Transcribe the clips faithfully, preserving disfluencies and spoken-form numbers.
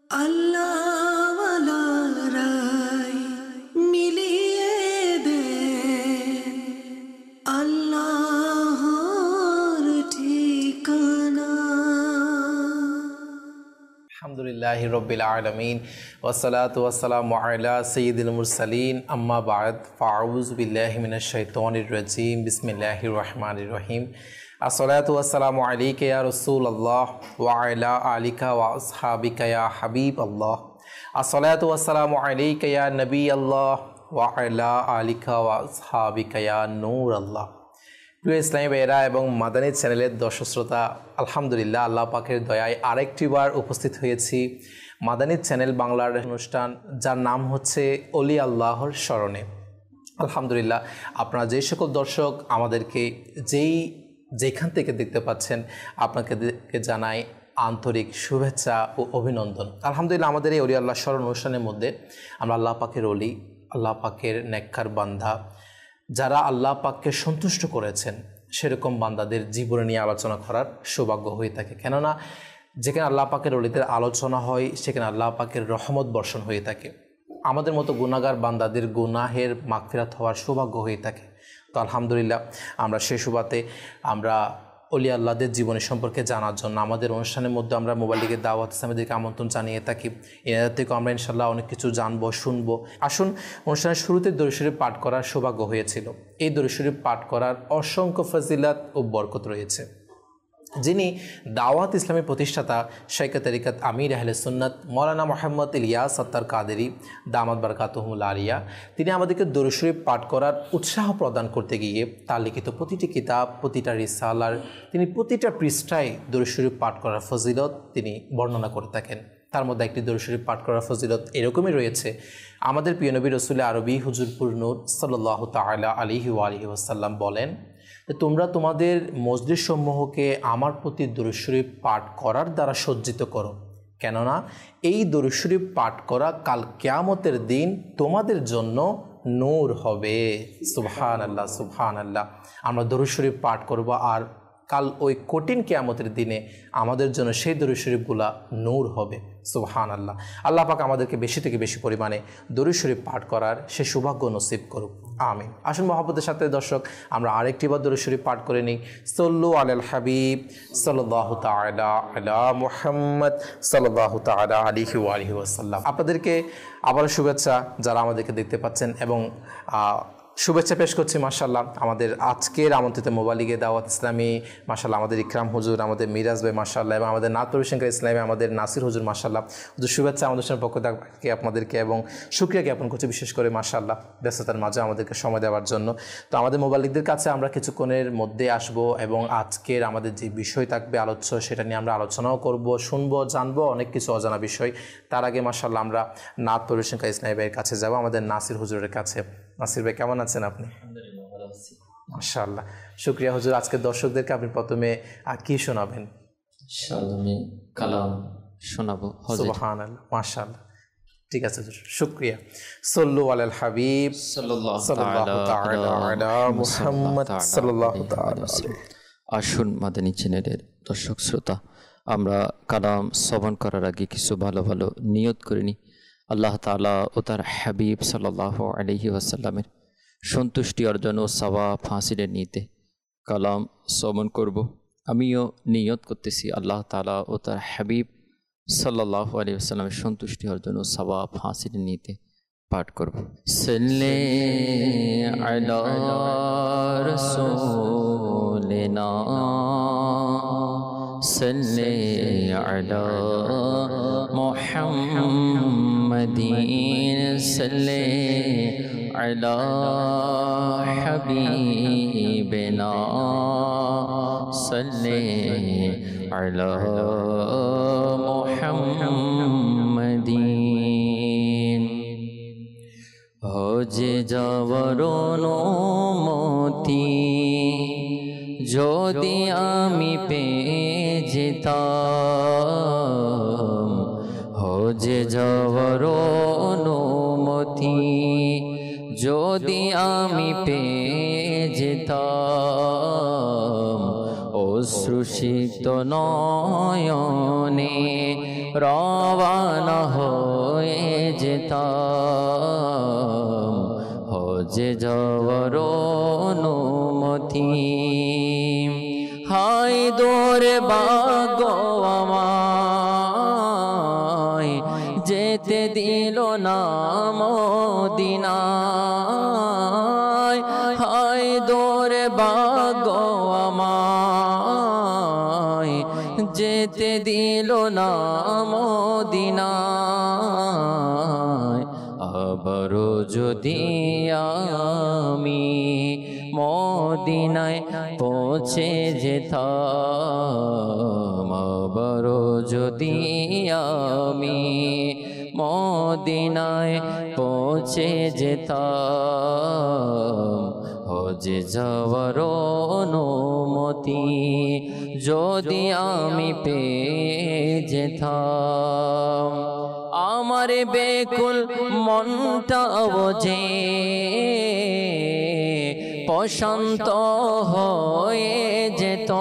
আল্লাহওয়ালারাই মিলিয়ে দে আল্লাহর ঠিকানা। আলহামদুলিল্লাহি রাব্বিল আলামিন ওয়াসসালাতু ওয়াসসালামু আলা সাইয়্যিদিল মুরসালিন আম্মা বা'দ ফাআউযু বিল্লাহি মিনাশ শাইতানির রাজীম বিসমিল্লাহির রহমানির রহিম। আসসালাতু ওয়াসসালামু আলাইকা ইয়া রাসূলুল্লাহ ওয়া আলা আলিকা ওয়া আসহাবিকা ইয়া হাবিবাল্লাহ। আসসালাতু ওয়াসসালামু আলাইকা ইয়া নবিয়াল্লাহ ওয়া আলা আলিকা ওয়া আসহাবিকা ইয়া নূরাল্লাহ। প্রিয় ইসলামী ভাইয়েরা এবং মাদানী চ্যানেলের দর্শক শ্রোতা, আলহামদুলিল্লাহ আল্লাহ পাকের দয়ায় আরেকটি বার উপস্থিত হয়েছি মাদানী চ্যানেল বাংলার অনুষ্ঠান, যার নাম হচ্ছে অলি আল্লাহর স্মরণে। আলহামদুলিল্লাহ আপনারা যে সকল দর্শক আমাদেরকে যেই যেখান থেকে দেখতে পাচ্ছেন, আপনাকে জানাই আন্তরিক শুভেচ্ছা ও অভিনন্দন। আলহামদুলিল্লাহ আমাদের এই অলি আল্লাহ স্মরণ অনুষ্ঠানের মধ্যে আমরা আল্লাহ পাকের অলি, আল্লাহ পাকের নেককার বান্দা, যারা আল্লাহ পাককে সন্তুষ্ট করেছেন সেরকম বান্দাদের জীবনে নিয়ে আলোচনা করার সৌভাগ্য হয়ে থাকে। কেননা যেখানে আল্লাহ পাকের অলিদের আলোচনা হয় সেখানে আল্লাহ পাকের রহমত বর্ষণ হয়ে থাকে। আমাদের মতো গুনাহগার বান্দাদের গুনাহের মাগফিরাত হওয়ার সৌভাগ্য হয়ে থাকে। তো আলহামদুলিল্লাহ আমরা সেই সুবাদে আমরা অলি আল্লাহদের জীবনী সম্পর্কে জানার জন্য আমাদের অনুষ্ঠানের মধ্যে আমরা মোবাইল লিগে দাওয়াত ইসলামীদেরকে আমন্ত্রণ জানিয়ে থাকি। এনাদের থেকেও আমরা ইনশাল্লাহ অনেক কিছু জানবো, শুনবো। আসুন, অনুষ্ঠানের শুরুতে দরুদ শরীফ পাঠ করার সৌভাগ্য হয়েছিল। এই দরুদ শরীফ পাঠ করার অসংখ্য ফজিলত ও বরকত রয়েছে। যিনি দাওয়াত ইসলামী প্রতিষ্ঠাতা শাইখ তরিকত আমির আহলে সুন্নাত মৌলানা মোহাম্মদ ইলিয়াস আত্তার কাদেরী দামাত বারকাতুহুল আলিয়া, তিনি আমাদেরকে দরুদ শরীফ পাঠ করার উৎসাহ প্রদান করতে গিয়ে তার লিখিত প্রতিটি কিতাব, প্রতিটা রিসালার তিনি প্রতিটা পৃষ্ঠায় দরুদ শরীফ পাঠ করার ফজিলত তিনি বর্ণনা করে থাকেন। তার মধ্যে একটি দরুদ শরীফ পাঠ করার ফজিলত এরকমই রয়েছে। আমাদের প্রিয় নবী রাসূল আরবি হুজুরপুর নূর সাল্লাল্লাহু তাআলা আলাইহি ওয়া আলিহি ওয়াসাল্লাম বলেন, তোমরা তোমাদের মজলিস সমূহকে আমার প্রতি দরুদ শরীফ পাঠ করার দ্বারা সজ্জিত করো, কেননা এই দরুদ শরীফ পাঠ করা কাল কিয়ামতের দিন তোমাদের জন্য নূর হবে। সুবহানাল্লাহ, সুবহানাল্লাহ। আমরা দরুদ শরীফ পাঠ করব আর কাল ওই কঠিন কিয়ামতের দিনে আমাদের জন্য সেই দরুদ শরীফগুলা নূর হবে। সুবহানাল্লাহ। আল্লাহ পাক আমাদেরকে বেশি থেকে বেশি পরিমাণে দরুদ শরীফ পাঠ করার সে সৌভাগ্য নসিব করুক, আমিন। আসুন মহব্বতের সাথে দর্শক আমরা আরেকটি বার দরুদ শরীফ পাঠ করে নিই। সল্লু আলাল হাবিব সাল্লাল্লাহু তাআলা আলা মুহাম্মদ সাল্লাল্লাহু তাআলা আলাইহি ওয়া আলিহি ওয়াসাল্লাম। আপনাদেরকে আবার শুভেচ্ছা যারা আমাদেরকে দেখতে পাচ্ছেন, এবং শুভেচ্ছা পেশ করছি মাশাআল্লাহ আমাদের আজকের আমন্ত্রিত মোবাইলিগে দাওয়াত ইসলামী, মাশাআল্লাহ আমাদের ইকরাম হুজুর, আমাদের মিরাজ ভাই মাশাআল্লাহ, এবং আমাদের নাত পরিবেশনকার ইসলামী আমাদের নাসির হুজুর মাশাআল্লাহ। হুজুর শুভেচ্ছা আমাদের সঙ্গে পক্ষ থেকে আপনাদেরকে, এবং শুকরিয়া জ্ঞাপন করছি বিশেষ করে মাশাআল্লাহ ব্যস্ততার মাঝে আমাদেরকে সময় দেওয়ার জন্য। তো আমাদের মোবাইলিকদের কাছে আমরা কিছুক্ষণের মধ্যে আসব এবং আজকের আমাদের যে বিষয় থাকবে আলোচ্য, সেটা নিয়ে আমরা আলোচনাও করব, শুনবো, জানবো অনেক কিছু অজানা বিষয়। তার আগে মাশাআল্লাহ আমরা নাত পরিবেশনকার ইসলামী ভাইয়ের কাছে যাব, আমাদের নাসির হুজুরের কাছে। নাসির ভাই কেমন আছেন আপনি? মাশাআল্লাহ, শুকরিয়া হুজুর। আজকে দর্শকদেরকে আপনি প্রথমে কি শোনাবেন? আমি কালাম শোনাবো। সুবহানাল্লাহ, মাশাআল্লাহ। ঠিক আছে হুজুর, শুকরিয়া। সাল্লু আলাল হাবিব সাল্লাল্লাহু তাআলা আলা মুহাম্মদ সাল্লাল্লাহু তাআলা। আসুন মাদানী চ্যানেলের দর্শক শ্রোতা, আমরা কালাম শ্রবণ করার আগে কিছু ভালো ভালো নিয়ত করে নিই। আল্লাহ তাআলা ও তার হাবিব সাল্লাল্লাহু আলাইহি ওয়াসাল্লামের সন্তুষ্টি অর্জন ও সওয়াব হাসিলের নিয়তে কালাম শ্রবণ করব। আমিও নিয়ত করতেছি আল্লাহ তাআলা ও তার হাবিব সাল্লাল্লাহু আলাইহি ওয়াসাল্লামের সন্তুষ্টি অর্জন ও সওয়াব হাসিলের নিয়তে পাঠ করব। সাল্লি আলা রাসূলিনা সাল্লি আলা মুহাম্মাদিন সাল্লি আলা হাবিবিনা সাল্লি আলা মুহাম্মাদিন। হজে যাওয়ার অনুমতি যদি আমি পেয়ে যেতাম, হজে যাওয়ার অনুমতি যদি আমি পেয়ে যেতাম, অশ্রুসিক্ত নয়নে রওয়ানা হয়ে যেতাম হজে যাওয়ার অনুমতি। হাই দোরে ভাগ্য আমায় যেতে দিল না মদিনায়। হাই দোরে ভাগ্য আমায় যেতে দিল না মদিনায়। আবারও যদি আমি মদিনায় পৌঁছে যেতাম, আবারও যদি আমি মদিনায় পৌঁছে যেতাম, হজে যাওয়ার অনুমতি যদি আমি পেয়ে যেতাম। আমার বেকুল মনটাও যে প্রশান্ত হয়ে যেত,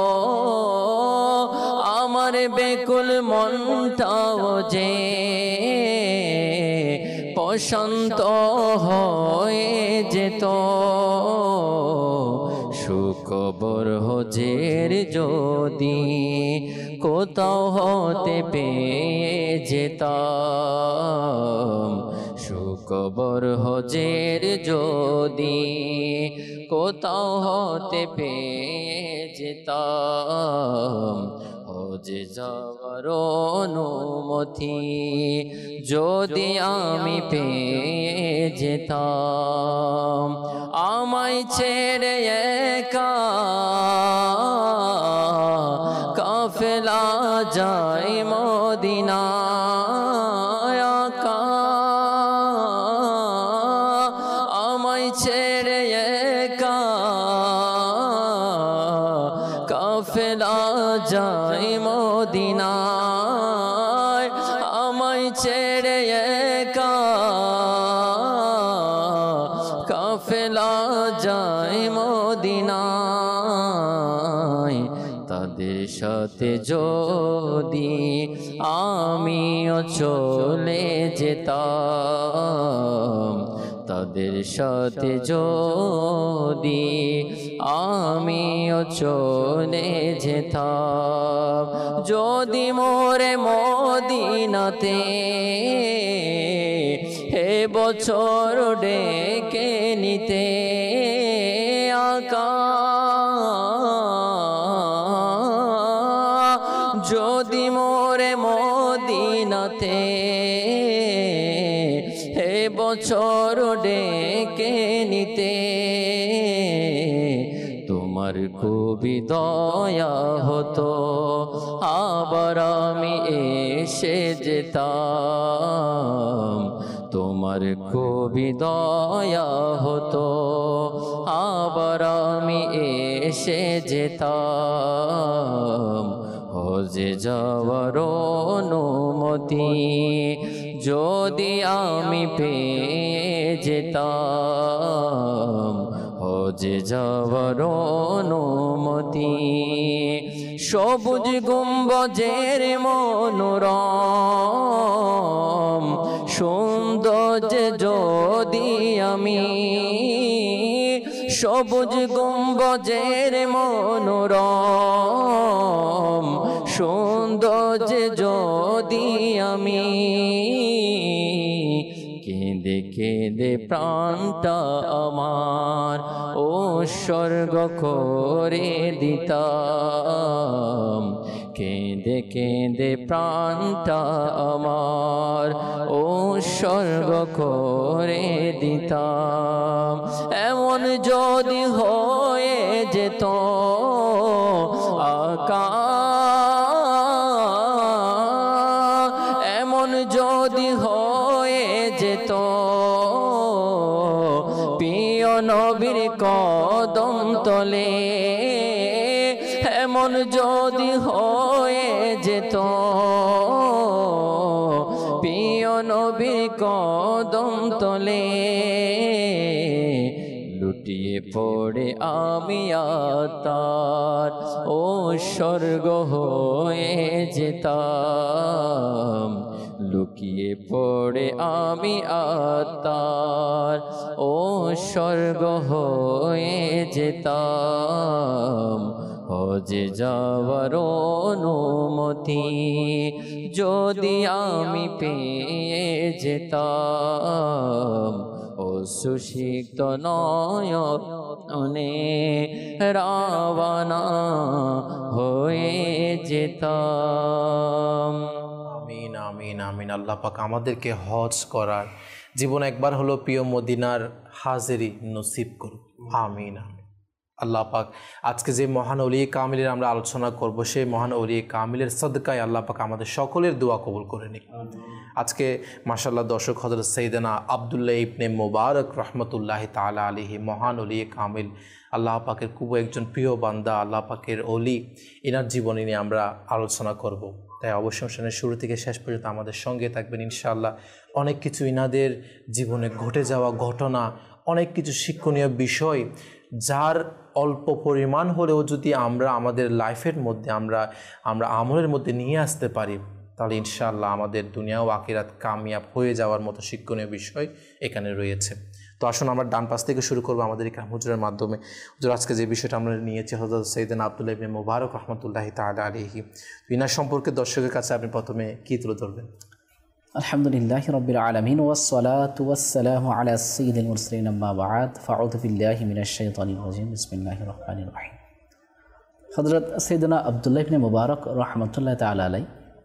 আমার বেকুল মনটাও যে প্রশান্ত হয়ে যেত। সুখবর হজের যদি কোথাও হতে পেয়ে যেতাম, সুখবর হজের যদি কোথাও হতে পেয়ে যেতাম, হজে যাওয়ার অনুমতি যদি আমি পেয়ে যেতাম। আমায় ছেড়ে একা কাফেলা যায় মদিনায় আকা, আমায় ছেড়ে একা কাফেলা যায় মদিনায়। আমায় ছেড়ে একা কাফেলা যায় মদিনায়। তাদের সাথে যদি আমিও চলে যেতাম, তাদের সাথে যদি আমিও চলে যেতাম, যদি মোরে মদিনাতে হে বছর ডেকে নিতে আকা, যদি মোরে মদিনাতে হে বছর ডেকে নিতে, তোমার খুবই দয়া হতো আবার আমি এসে যেতাম। তোমার খুবই দয়া হতো আবার আমি এসে যেতাম, হজে যাওয়ার অনুমতি যদি আমি পেয়ে যেতাম, হজে যাওয়ার অনুমতি। সবুজ গুম্বজের মনোরম সৌন্দর্য যদি আমি, সবুজ গুম্বজের মনোরম সৌন্দর্য যদি আমি কেঁদে কেঁদে প্রাণটা আমার উৎসর্গ করে দিতাম, কেঁদে কেঁদে প্রাণটা আমার উৎসর্গ করে দিতাম। এমন যদি হয়ে যেত আকা, এমন যদি হয়ে যেত প্রিয় নবীর কদম তলে, এমন যদি হয়ে যেত প্রিয় নবীর কদম তলে, লুটি লুটিয়ে পড়ে আমি আত্মার ও স্বর্গ হয়ে যেতাম, লুকিয়ে পড়ে আমি আত্মার ও স্বর্গ হয়ে যেতাম। হজে যাওয়ার অনুমতি যদি আমি পেয়ে যেতাম, ও সুশিক্ত নয়নে রাওয়ানা হয়ে যেতাম। আমিন আমিন আমিন। আল্লাহ পাক আমাদেরকে হজ করার, জীবন একবার হলো প্রিয় মদিনার হাজিরি নসিব করুন। আমিন আমিন। আল্লাহ পাক আজকে যে মহান ওলি কামিলের আমরা আলোচনা করব, সেই মহান ওলি কামিলের সদকায় আল্লাহ পাক আমাদের সকলের দোয়া কবুল করে নিক। আজকে মাশাআল্লাহ দর্শক, হযরত সৈয়দনা আব্দুল্লাহ ইবনে মুবারক রহমতুল্লাহ তাআলা আলাইহি, মহান ওলি কামিল, আল্লাহ পাকের খুব একজন প্রিয় বান্দা, আল্লাহ পাকের ওলি, এনার জীবনী নিয়ে আমরা আলোচনা করব। তাই অবশ্যই অনুষ্ঠানের শুরু থেকে শেষ পর্যন্ত আমাদের সঙ্গে থাকবেন ইনশাআল্লাহ। অনেক কিছু ইনাদের জীবনে ঘটে যাওয়া ঘটনা, অনেক কিছু শিক্ষণীয় বিষয়, যার অল্প পরিমাণ হলেও যদি আমরা আমাদের লাইফের মধ্যে আমরা আমরা আমলের মধ্যে নিয়ে আসতে পারি, তাহলে ইনশাআল্লাহ আমাদের দুনিয়া ও আখিরাত কামিয়াব হয়ে যাওয়ার মতো শিক্ষণীয় বিষয় এখানে রয়েছে। তো আসুন আমরা ডান পাশ থেকে শুরু করবো আমাদের ইকরাম হুজুরের মাধ্যমে। হুজুর, আজকে যে বিষয়টা আমরা নিয়েছি হযরত সৈয়দনা আব্দুল্লাহ ইবনে মুবারক রহমতুল্লাহি তাআলা আলাইহি, ইনার সম্পর্কে দর্শকের কাছে আপনি প্রথমে কী তুলে ধরবেন? আলহামদুলিল্লাহ রাব্বিল আলামিন ওয়াসসালাতু ওয়াসসালামু আলা সাইয়্যিদিল মুরসালিন আম্মা বা'দ ফাআউযু বিল্লাহি মিনাশ শাইতানির রাজিম বিসমিল্লাহির রহমানির রহিম। হযরত সৈয়দনা আব্দুল্লাহ ইবনে মুবারক রাহমাতুল্লাহি তাআলা আলাইহি,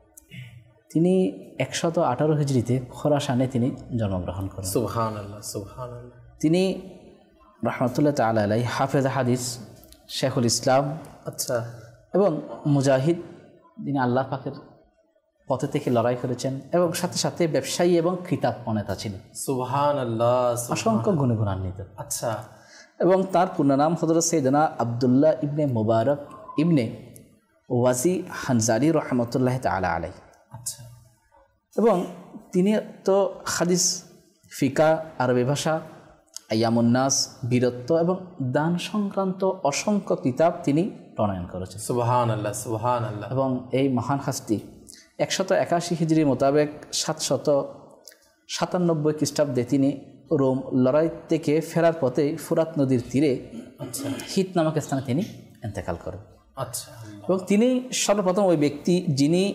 তিনি একশত আঠারো হিজরিতে খোরাসানে তিনি জন্মগ্রহণ করেন। সুবহানাল্লাহ সুবহানাল্লাহ। তিনি রাহমাতুল্লাহি তাআলা আলাইহি হাফেজ হাদিস, শেখুল ইসলাম, আচ্ছা, এবং মুজাহিদ, তিনি আল্লাহ পাকের পথে থেকে লড়াই করেছেন এবং সাথে সাথে ব্যবসায়ী এবং খিতাব নেতা ছিলেন। সুবহানাল্লাহ। অসংখ্য গুণে গুণান্বিত। আচ্ছা। এবং তার পূর্ণ নাম হযরত সৈয়দনা আব্দুল্লাহ ইবনে মুবারক ইবনে ওয়াজি হানজারি রহমতুল্লাহ তাআলা আলাইহি। আচ্ছা। এবং তিনি তো হাদিস, ফিকা, আরবি ভাষা, আয়ামুন্নাস, বীরত্ব এবং দান সংক্রান্ত অসংখ্য কিতাব তিনি প্রণয়ন করেছেন। সুবহানাল্লাহ সুবহানাল্লাহ। এবং এই মহান হাস্তি একশত একাশি হিজরি মোতাবেক সাতশত সাতানব্বই খ্রিস্টাব্দে তিনি রোম লড়াই থেকে ফেরার পথে ফুরাত নদীর তীরে আচ্ছা হিত নামক স্থানে তিনি ইন্তেকাল করেন। আচ্ছা। এবং তিনি সর্বপ্রথম ওই ব্যক্তি যিনি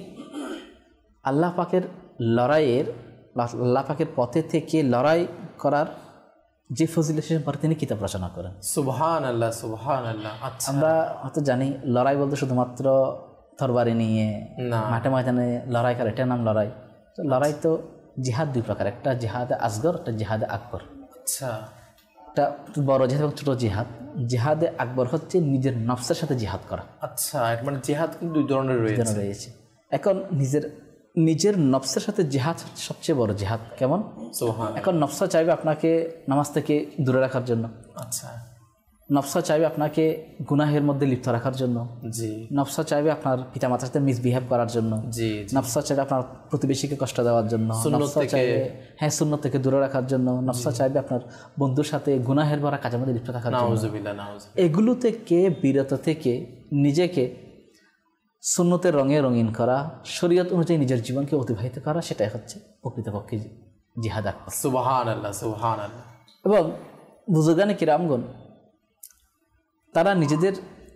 আল্লাহ পাকের লড়াইয়ের আল্লাহ পাকের পথে থেকে লড়াই করার যে ফজিলত সে সম্পর্কে তিনি কিতাব রচনা করেন। সুবহানাল্লাহ সুবহানাল্লাহ। আচ্ছা। আমরা হয়তো জানি লড়াই বলতে শুধুমাত্র তরবারি নিয়ে মাঠে ময়দানে লড়াই করে, এটার নাম লড়াই। তো লড়াই তো জিহাদ দুই প্রকার, একটা জিহাদে আসগর, একটা জিহাদে আকবর। আচ্ছা। একটা বড় জিহাদ এবং ছোটো জিহাদ। জিহাদে আকবর হচ্ছে নিজের নফসের সাথে জিহাদ করা। আচ্ছা, মানে জিহাদ কিন্তু দুই ধরনের রয়েছে রয়েছে এখন নিজের নিজের নফসের সাথে জিহাদ সবচেয়ে বড় জিহাদ। কেমন? এখন নফসা চাইবে আপনাকে নামাজ থেকে দূরে রাখার জন্য। আচ্ছা। নফসা চাইবে আপনাকে গুনাহের মধ্যে লিপ্ত রাখার জন্য। জি। নফসা চাইবে আপনার পিতামাতার সাথে মিসবিহেভ করার জন্য। জি। নফসা চাইবে আপনার প্রতিবেশীকে কষ্ট দেওয়ার জন্য। নফসা চাইবে হ্যাঁ সুন্নত থেকে দূরে রাখার জন্য। নফসা চাইবে আপনার বন্ধুর সাথে গুনাহের ভরা কাজের মধ্যে লিপ্ত থাকার জন্য। নাউজুবিল্লাহ নাউজুবিল্লাহ। এগুলো থেকে বিরত থেকে নিজেকে সুন্নতের রঙে রঙিন করা, শরীয়ত অনুযায়ী নিজের জীবনকে অতিবাহিত করা, সেটাই হচ্ছে প্রকৃতপক্ষে জিহাদ আকবর। সুবহানাল্লাহ সুবহানাল্লাহ। এবং বুজুর্গানে কিরামগণ তারা নিজেদের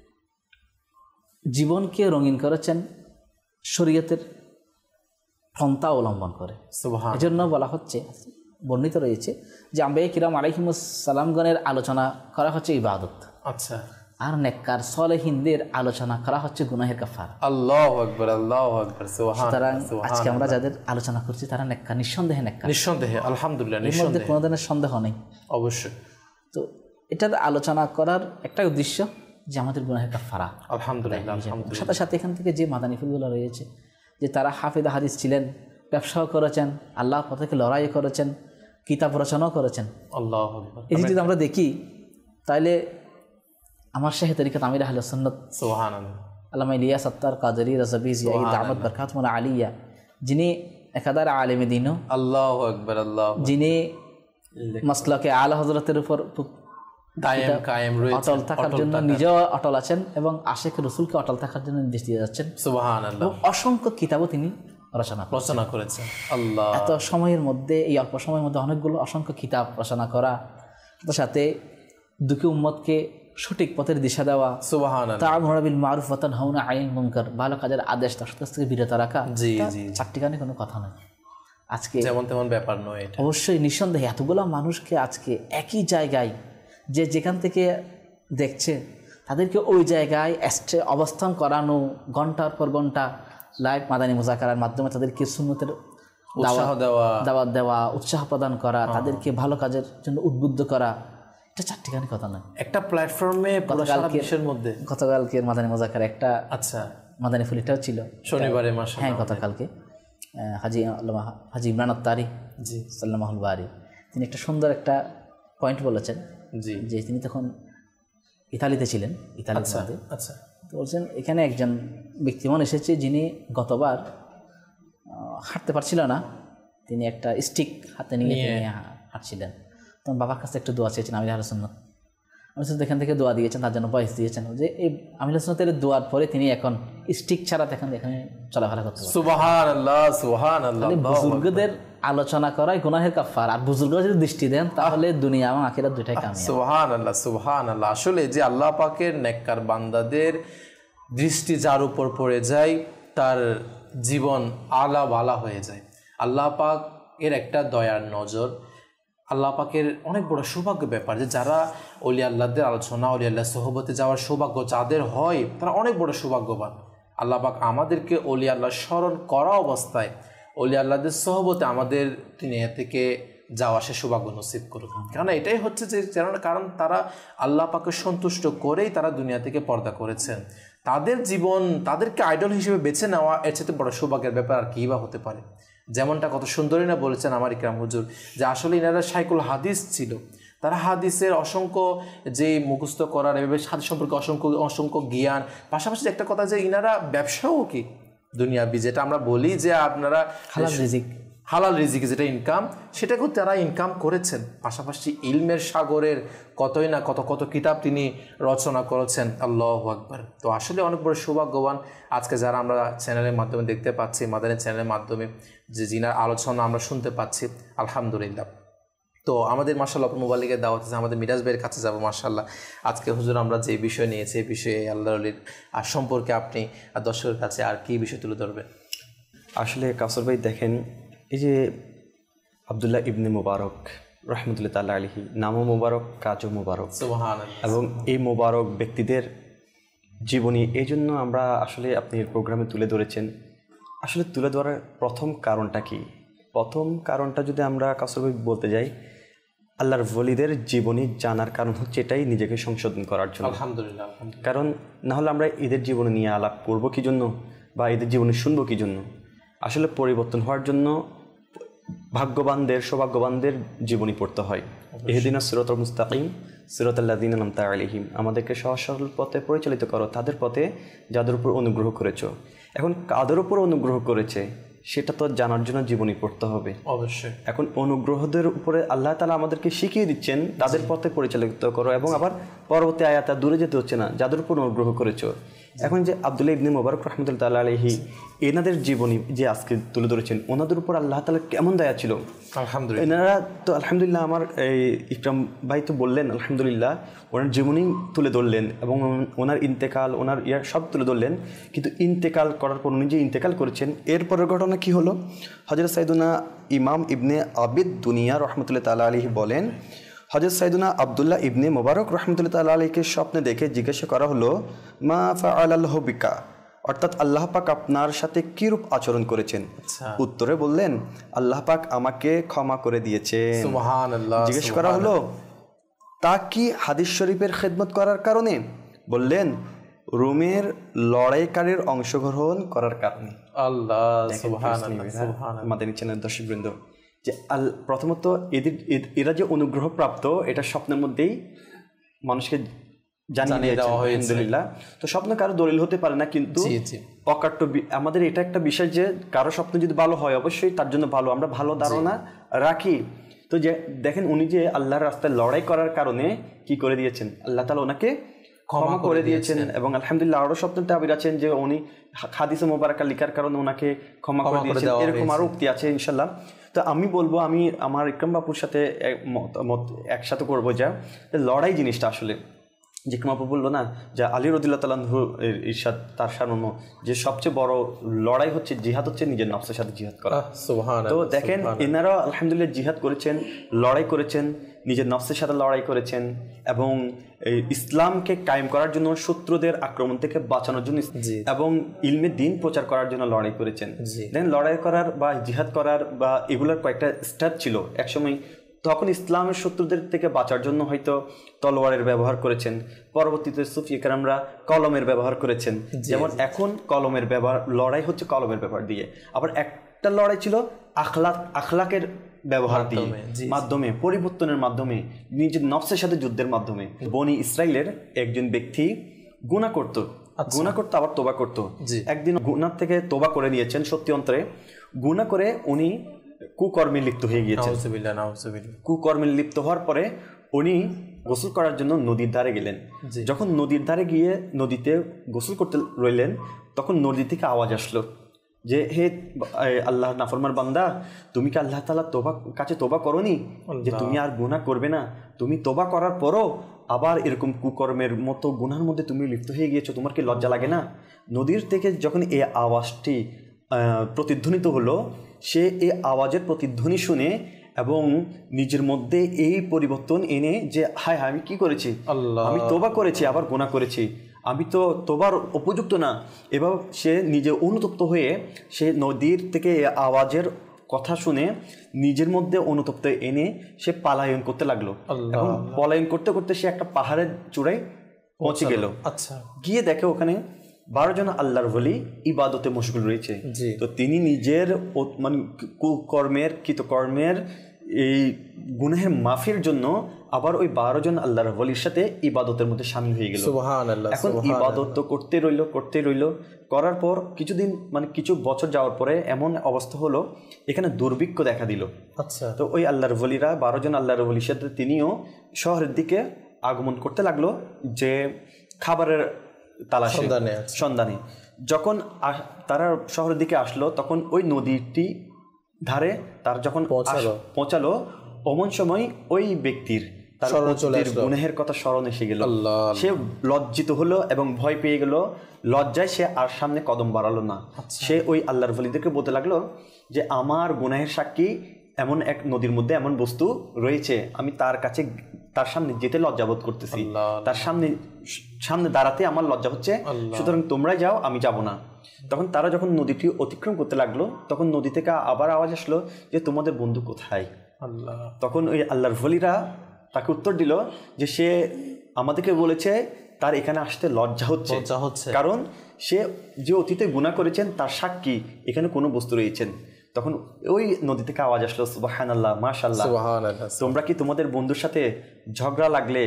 জীবনকে রঙিন করেছেন শরীয়তের পন্থা অবলম্বন করে। সুবহানাল্লাহ। এজন্য বলা হচ্ছে, বর্ণিত রয়েছে যে আম্বিয়া কিরাম আলাইহিমুস সালামগণের আলোচনা করা হচ্ছে ইবাদত। আচ্ছা। আর নেককার সালেহিনদের আলোচনা করা হচ্ছে গুনাহের কাফারা। আল্লাহু আকবার আল্লাহু আকবার। সুতরাং আজকে আমরা যাদের আলোচনা করছি তারা নেককার, নিঃসন্দেহে নেককার, নিঃসন্দেহে আলহামদুলিল্লাহ, এর মধ্যে কোনো ধরনের সন্দেহ নেই। অবশ্যই। তো এটার আলোচনা করার একটা উদ্দেশ্য যে আমাদের গুনাহের কাফারা। আলহামদুলিল্লাহ আলহামদুলিল্লাহ। সাথে সাথে এখান থেকে যে মাদানী ফুলগুলো রয়েছে, যে তারা হাফেজ হাদিস ছিলেন, ব্যবসাও করেছেন, আল্লাহর পথে থেকে লড়াই করেছেন, কিতাব রচনাও করেছেন। আল্লাহু আকবার। এই যদি আমরা দেখি তাহলে আমার শাহে তরিকাত আমির আহলে সুন্নাত সুবহানাল্লাহ আল্লামা ইলিয়াস আত্তার কাদরি রাজাবি জিয়াই দামত বরকাতুল আলিয়া, যিনি একাদার আলেমে দ্বীন, আল্লাহু আকবার আল্লাহু, যিনি মাসলাকে আলা হযরতের উপর দায়েম কায়েম রয়েছে, অটল থাকার জন্য নিজেও অটল আছেন এবং আশেখ রসুলকে অটল থাকার জন্য নির্দেশ দিয়ে যাচ্ছেন। সুবহানাল্লাহ। এবং অসংখ্য কিতাবও তিনি রচনা করেছেন। রচনা করেছেন। আল্লাহ, এত সময়ের মধ্যে, এই অল্প সময়ের মধ্যে অনেকগুলো অসংখ্য কিতাব রচনা করা, তার সাথে দুঃখী উম্মতকে সঠিক পথের দিশা দেওয়া, সুবহানাল্লাহ, তা'মুরুনা বিল মা'রুফ ওয়া তানহাউনা আনিল মুনকার, ভালো কাজের আদেশ তার থেকে বিরত রাখা। জি এটা জি চারটিখানি কোনো কথা নয়। আজকে যেমন তেমন ব্যাপার নয় এটা। অবশ্যই নিঃসন্দেহে এতগুলো মানুষকে আজকে একই জায়গায়, যে যেখান থেকে দেখছে তাদেরকে ওই জায়গায় এস্টে অবস্থান করানো, ঘন্টার পর ঘন্টা লাইভ মাদানী মুজাকারার মাধ্যমে তাদেরকে সুন্নতের উৎসাহ দেওয়া, দাওয়াত দেওয়া, উৎসাহ প্রদান করা, তাদেরকে ভালো কাজের জন্য উদ্বুদ্ধ করা, এটা চারটিখানি কথা নয়। একটা প্ল্যাটফর্মে পুরো সারা বিশ্বের মধ্যে। গতকালকের মাদানী মুজাকারা একটা আচ্ছা মাদানী ফুলিটাও ছিল শনিবারে মাসে। হ্যাঁ, গতকালকে হাজি আল্লামা হাজি ইমরান আত্তারি জি সাল্লামাহুল বারি তিনি একটা সুন্দর একটা পয়েন্ট বলেছেন, জি যে তিনি তখন ইতালিতে ছিলেন, ইতালির আচ্ছা মধ্যে। আচ্ছা তো বলছেন এখানে একজন ব্যক্তিমান এসেছে যিনি গতবার আহ, হাঁটতে পারছিল না, তিনি একটা স্টিক হাতে নিয়ে তিনি হা- হাঁটছিলেন। তখন বাবার কাছে একটু দোয়া চেয়েছেন আমির আহলে সুন্নাত। আমি শুধু এখান থেকে দোয়া দিয়েছেন, তার জন্য বয়স দিয়েছেন যে এই আমির আহলে সুন্নাতের দোয়ার পরে তিনি এখন স্টিক ছাড়া দেখেন এখানে চলাফেরা করতে পারেন। সুবহানাল্লাহ সুবহানাল্লাহ। তাহলে বুজুর্গদের আলোচনা করাই গুনাহের কাফার, আর বুজুর্গ যদি দৃষ্টি দেন তাহলে দুনিয়া এবং আখিরাত দুইটাই কামিয়াব। সুবহানাল্লাহ সুবহানাল্লাহ। আসলে যে আল্লাহ পাকের নেককার বান্দাদের দৃষ্টি যার উপর পড়ে যায় তার জীবন আলা বালা হয়ে যায়। আল্লাহ পাক এর একটা দয়ার নজর। আল্লাহ পাকের অনেক বড় সৌভাগ্য ব্যাপার যে যারা ওলি আল্লাহদের আলোচনা, ওলি আল্লাহ সোহবতে যাওয়ার সৌভাগ্য যাদের হয় তারা অনেক বড় সৌভাগ্যবান। আল্লাহ পাক আমাদেরকে ওলি আল্লাহ স্মরণ করা অবস্থায় ওলি আল্লাহদের সোহবতে আমাদের দুনিয়া থেকে যাওয়া সে সৌভাগ্য নসিব করুক। কারণ এটাই হচ্ছে যে কারণ তারা আল্লাহ পাকে সন্তুষ্ট করেই তারা দুনিয়া থেকে পর্দা করেছেন। তাদের জীবন তাদেরকে আইডল হিসেবে বেছে নেওয়া এর চেয়ে বড় সৌভাগ্যের ব্যাপার আর কী বা হতে পারে। যেমনটা কত সুন্দরী না বলেছেন আমার ইকরাম হুজুর, যে আসলে ইনারা শাইকুল হাদিস ছিল। তারা হাদিসের অসংখ্য যে মুখস্থ করার এভাবে হাদিস সম্পর্কে অসংখ্য অসংখ্য জ্ঞান, পাশাপাশি একটা কথা যে ইনারা ব্যবসাও কি দুনিয়াবি, যেটা আমরা বলি যে আপনারা হালাল রিজিক, হালাল রিজিক যেটা ইনকাম, সেটাকেও তারা ইনকাম করেছেন। পাশাপাশি ইলমের সাগরের কতই না কত কত কিতাব তিনি রচনা করেছেন। আল্লাহু আকবার। তো আসলে অনেক বড় সৌভাগ্যবান আজকে যারা আমরা চ্যানেলের মাধ্যমে দেখতে পাচ্ছি, মাদানী চ্যানেলের মাধ্যমে যে জিনার আলোচনা আমরা শুনতে পাচ্ছি, আলহামদুলিল্লাহ। তো আমাদের মাশাআল্লাহ মোবাইলের দাওয়াত আছে, আমাদের মিরাজ ভাইয়ের কাছে যাবো। মাশাআল্লাহ আজকে হুজুর আমরা যে বিষয় নিয়েছি এই বিষয়ে আল্লাহর ওলির আর সম্পর্কে আপনি আর দর্শকের কাছে আর কি বিষয় তুলে ধরবেন? আসলে কাউসার ভাই দেখেন, এই যে আবদুল্লাহ ইবনে মুবারক রহমতুল্লাহ তাআলা আলাইহি, নামও মুবারক, কাজও মুবারক, সুবহানাল্লাহ। এবং এই মুবারক ব্যক্তিদের জীবনী এই জন্য আমরা আসলে আপনি প্রোগ্রামে তুলে ধরেছেন। আসলে তুলে ধরার প্রথম কারণটা কি? প্রথম কারণটা যদি আমরা কাউসার ভাই বলতে যাই, আল্লাহর ওলিদের জীবনী জানার কারণ হচ্ছে এটাই, নিজেকে সংশোধন করার জন্য। আলহামদুলিল্লাহ। কারণ না হলে আমরা এদের জীবনে নিয়ে আলাপ করবো কী জন্য, বা এদের জীবনে শুনবো কী জন্য? আসলে পরিবর্তন হওয়ার জন্য ভাগ্যবানদের, সৌভাগ্যবানদের জীবনী পড়তে হয়। ইহদিনা সিরাতাল মুস্তাকিম সিরাতাল্লাযীনা আন'আমতা আলাইহিম, আমাদেরকে সহজ সরল পথে পরিচালিত করো, তাদের পথে যাদের উপর অনুগ্রহ করেছো। এখন কাদের উপর অনুগ্রহ করেছে সেটা তো জানার জন্য জীবনী পড়তে হবে অবশ্যই। এখন অনুগ্রহদের উপরে আল্লাহ তাআলা আমাদেরকে শিখিয়ে দিচ্ছেন, তাদের পথে পরিচালিত করো, এবং আবার পরবর্তী আয়াতে দূরে যেতে হচ্ছে না, যাদের উপর অনুগ্রহ করেছো। এখন যে আবদুল্লাহ ইবনে মুবারক রহমতুল্লাহ তাআলা আলাইহি এনাদের জীবনী যে আজকে তুলে ধরেছেন, ওনাদের উপর আল্লাহ তাআলা কেমন দয়া ছিল আলহামদুলিল্লাহ। এনারা তো আলহামদুলিল্লাহ, আমার এই ইকরাম ভাই তো বললেন আলহামদুলিল্লাহ, ওনার জীবনী তুলে ধরলেন এবং ওনার ইন্তেকাল, ওনার ইয়ার সব তুলে ধরলেন। কিন্তু ইন্তেকাল করার পর উনি যে ইন্তেকাল করেছেন, এরপরের ঘটনা কি হলো? হযরত সাইয়্যিদুনা ইমাম ইবনে আবিদ দুনিয়া রহমতুল্লাহ তাআলা আলাইহি বলেন, হযরত সাইয়্যিদুনা আবদুল্লাহ ইবনে মুবারক রহমতুল্লাহ তাআলা আলাইহিকে স্বপ্নে দেখে জিজ্ঞাসা করা হলো, মা ফাআলাল্লাহু বিকা, অর্থাৎ আল্লাহ পাক আপনার সাথে কীরূপ আচরণ করেছেন? উত্তরে বললেন, আল্লাহ পাক আমাকে ক্ষমা করে দিয়েছেন। সুবহানাল্লাহ। জিজ্ঞেস করা হলো, তা কি হাদিস শরীফের খেদমত করার কারণে? বললেন, রোমের লড়াইকারীর অংশগ্রহণ করার কারণে। আল্লাহ সুবহানাল্লাহ সুবহানাল্লাহ। মাদানী চ্যানেল দর্শকবৃন্দ, যে আল প্রথমত এদের এরা যে অনুগ্রহ প্রাপ্ত, এটা স্বপ্নের মধ্যেই মানুষকে জানিয়ে দেওয়া হয়েছে আলহামদুলিল্লাহ। তো স্বপ্ন কারো দলিল হতে পারে না, কিন্তু অকাট্য আমাদের এটা একটা বিষয় যে কারো স্বপ্ন যদি ভালো হয় অবশ্যই তার জন্য ভালো, আমরা ভালো ধারণা রাখি। তো যে দেখেন উনি যে আল্লাহর রাস্তায় লড়াই করার কারণে কি করে দিয়েছেন, আল্লাহ তাআলা ওনাকে ক্ষমা করে দিয়েছেন। এবং আলহামদুলিল্লাহ আরো স্বপ্ন তাবির আছেন যে উনি হাদিসে মোবারকা লিখার কারণে ওনাকে ক্ষমা করে দিয়েছেন, এরকম আরো উক্তি আছে ইনশাল্লাহ। তো আমি বলবো, আমি আমার ইকরাম বাপুর সাথে মত একসাথে করবো যে লড়াই জিনিসটা আসলে যে ইকরাম বললো না যে আলী রাদিয়াল্লাহু তাআলা আনহু এর ইরশাদ তার শাননো যে সবচেয়ে বড় লড়াই হচ্ছে জিহাদ, হচ্ছে নিজের নফসের সাথে জিহাদ করা। তো দেখেন এনারা আলহামদুলিল্লাহ জিহাদ করেছেন, লড়াই করেছেন, নিজের নফসের সাথে লড়াই করেছেন এবং ইসলামকে কায়েম করার জন্য শত্রুদের আক্রমণ থেকে বাঁচানোর জন্য এবং ইলমের দিন প্রচার করার জন্য লড়াই করেছেন। দেন লড়াই করার বা জিহাদ করার বা এগুলোর কয়েকটা স্টেপ ছিল একসময়। তখন ইসলামের শত্রুদের থেকে বাঁচার জন্য হয়তো তলোয়ারের ব্যবহার করেছেন, পরবর্তীতে সুফি কেরামরা কলমের ব্যবহার করেছেন। যেমন এখন কলমের ব্যবহার, লড়াই হচ্ছে কলমের ব্যবহার দিয়ে। আবার একটা লড়াই ছিল আখলাক আখলাকের ব্যবহার দিয়ে, মাধ্যমে পরিবর্তনের মাধ্যমে, নিজের নফসের সাথে যুদ্ধের মাধ্যমে। বনি ইসরাইলের একজন ব্যক্তি গুনাহ করত, গুনাহ করতো আবার তোবা করত। একদিন গুনাহ থেকে তোবা করে নিয়েছেন সত্যি অন্তরে, গুনাহ করে উনি কুকর্মে লিপ্ত হয়ে গিয়েছেন। কুকর্মে লিপ্ত হওয়ার পরে উনি গোসল করার জন্য নদীর ধারে গেলেন। যখন নদীর ধারে গিয়ে নদীতে গোসল করতে রইলেন, তখন নদী থেকে আওয়াজ আসলো যে হে আল্লাহর নাফরমান বান্দা, তুমি কি আল্লাহ তাআলা তোবা কাছে তোবা করোনি যে তুমি আর গুনাহ করবে না? তুমি তোবা করার পরও আবার এরকম কুকর্মের মতো গুনার মধ্যে তুমি লিপ্ত হয়ে গিয়েছো, তোমার কি লজ্জা লাগে না? নদীর থেকে যখন এই আওয়াজটি প্রতিধ্বনিত হলো, সে এই আওয়াজের প্রতিধ্বনি শুনে এবং নিজের মধ্যে এই পরিবর্তন এনে যে হায় হায় আমি কি করেছি, আমি তোবা করেছি আবার গুনাহ করেছি, আমি তো তোবার উপযুক্ত না। এবার সে নিজে অনুতপ্ত হয়ে সে নদীর থেকে আওয়াজের কথা শুনে নিজের মধ্যে অনুতপ্ত এনে সে পালায়ন করতে লাগলো। এবং পলায়ন করতে করতে সে একটা পাহাড়ের চূড়ায় পৌঁছে গেল। আচ্ছা, গিয়ে দেখে ওখানে বারো জন আল্লাহর ওলি ইবাদতে মশগুল রয়েছে। তো তিনি নিজের মানে কুকর্মের কৃতকর্মের এই গুনাহের মাফির জন্য আবার ওই বারো জন আল্লাহর ওলির সাথে ইবাদতের মধ্যে শামিল হয়ে গেল। এখন ইবাদত তো করতে রইল করতে রইল করার পর কিছুদিন মানে কিছু বছর যাওয়ার পরে এমন অবস্থা হলো এখানে দুর্ভিক্ষ দেখা দিল। আচ্ছা, তো ওই আল্লাহর ওলিরা বারো জন আল্লাহর ওলির সাথে তিনিও শহরের দিকে আগমন করতে লাগলো যে খাবারের তালাশে সন্ধানে। যখন তারা শহরের দিকে আসলো তখন ওই নদীটি ধারে তার যখন পৌঁছালো অমন সময় ওই ব্যক্তির তার গুনাহের কথা স্মরণ এসে গেল। সে লজ্জিত হলো এবং ভয় পেয়ে গেল। লজ্জায় সে আর সামনে কদম বাড়ালো না। সে ওই আল্লাহর ওলিদেরকে বলতে লাগলো যে আমার গুনাহের সাক্ষী এমন এক নদীর মধ্যে এমন বস্তু রয়েছে, আমি তার কাছে তার সামনে যেতে লজ্জাবোধ করতেছি, তার সামনে সামনে দাঁড়াতে আমার লজ্জা হচ্ছে, সুতরাং তোমরা যাও আমি যাব না। তখন তারা যখন নদীটি অতিক্রম করতে লাগলো তখন নদী থেকে আবার আওয়াজ আসলো যে তোমাদের বন্ধু কোথায়? তখন ওই আল্লাহর ওলিরা তাকে উত্তর দিল যে সে আমাদেরকে বলেছে তার এখানে আসতে লজ্জা হচ্ছে, কারণ সে যে অতীতে গুনাহ করেছেন তার সাক্ষী এখানে কোনো বস্তু রয়েছেন। তখন ওই নদী থেকে আওয়াজ আসলো সুবহানাল্লাহ, মাশাআল্লাহ, তোমরা কি তোমাদের বন্ধুর সাথে ঝগড়া লাগলে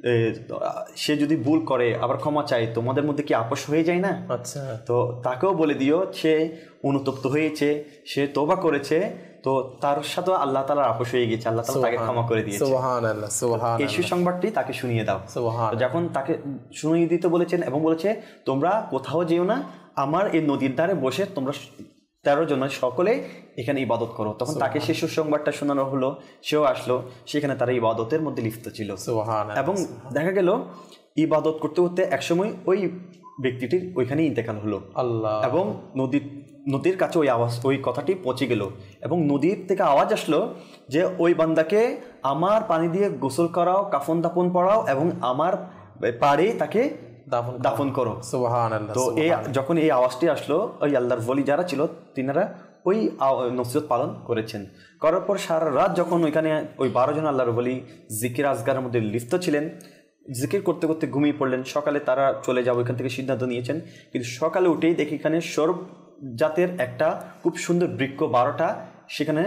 সে যদি ভুল করে আবার ক্ষমা চায় তোমাদের মধ্যে কি আপোষ হয়ে যায় না? আচ্ছা, তো তাকেও বলে দিও সে অনুতপ্ত হয়েছে, সে তওবা করেছে, তো তার সাথে আল্লাহ তাআলার আপোষ হয়ে গেছে, আল্লাহ তাআলা তাকে ক্ষমা করে দিয়েছে। সুবহানাল্লাহ, সুবহানাল্লাহ। এই সুসংবাদটি তাকে শুনিয়ে দাও। যখন তাকে শুনিয়ে দিতে বলেছেন এবং বলেছে তোমরা কোথাও যেও না, আমার এই নদীর ধারে বসে তোমরা তেরো জন সকলে এখানে ইবাদত করো। তখন তাকে সেই সুসংবাদটা শোনানো হলো, সেও আসলো, সেখানে তারা ইবাদতের মধ্যে লিপ্ত ছিল। এবং দেখা গেল ইবাদত করতে করতে একসময় ওই ব্যক্তিটির ওইখানে ইন্তেকাল হলো এবং নদীর নদীর কাছে ওই আওয়াজ ওই কথাটি পৌঁছে গেল এবং নদীর থেকে আওয়াজ আসলো যে ওই বান্দাকে আমার পানি দিয়ে গোসল করাও, কাফন দাফন পড়াও এবং আমার পাড়ে তাকে দাফন করো। সুবহানাল্লাহ। তো এই যখন এই আওয়াজটি আসলো ওই আল্লাহর ওলি যারা ছিল তিনারা ওই নসিহত পালন করেছেন। করার পর সারা রাত যখন ওইখানে ওই বারো জন আল্লাহর ওলি জিকির আজগারের মধ্যে লিপ্ত ছিলেন, জিকির করতে করতে ঘুমিয়ে পড়লেন। সকালে তারা চলে যাবো এখান থেকে সিদ্ধান্ত নিয়েছেন, কিন্তু সকালে উঠেই দেখি এখানে সৌরভ জাতের একটা খুব সুন্দর বৃক্ষ বারোটা সেখানে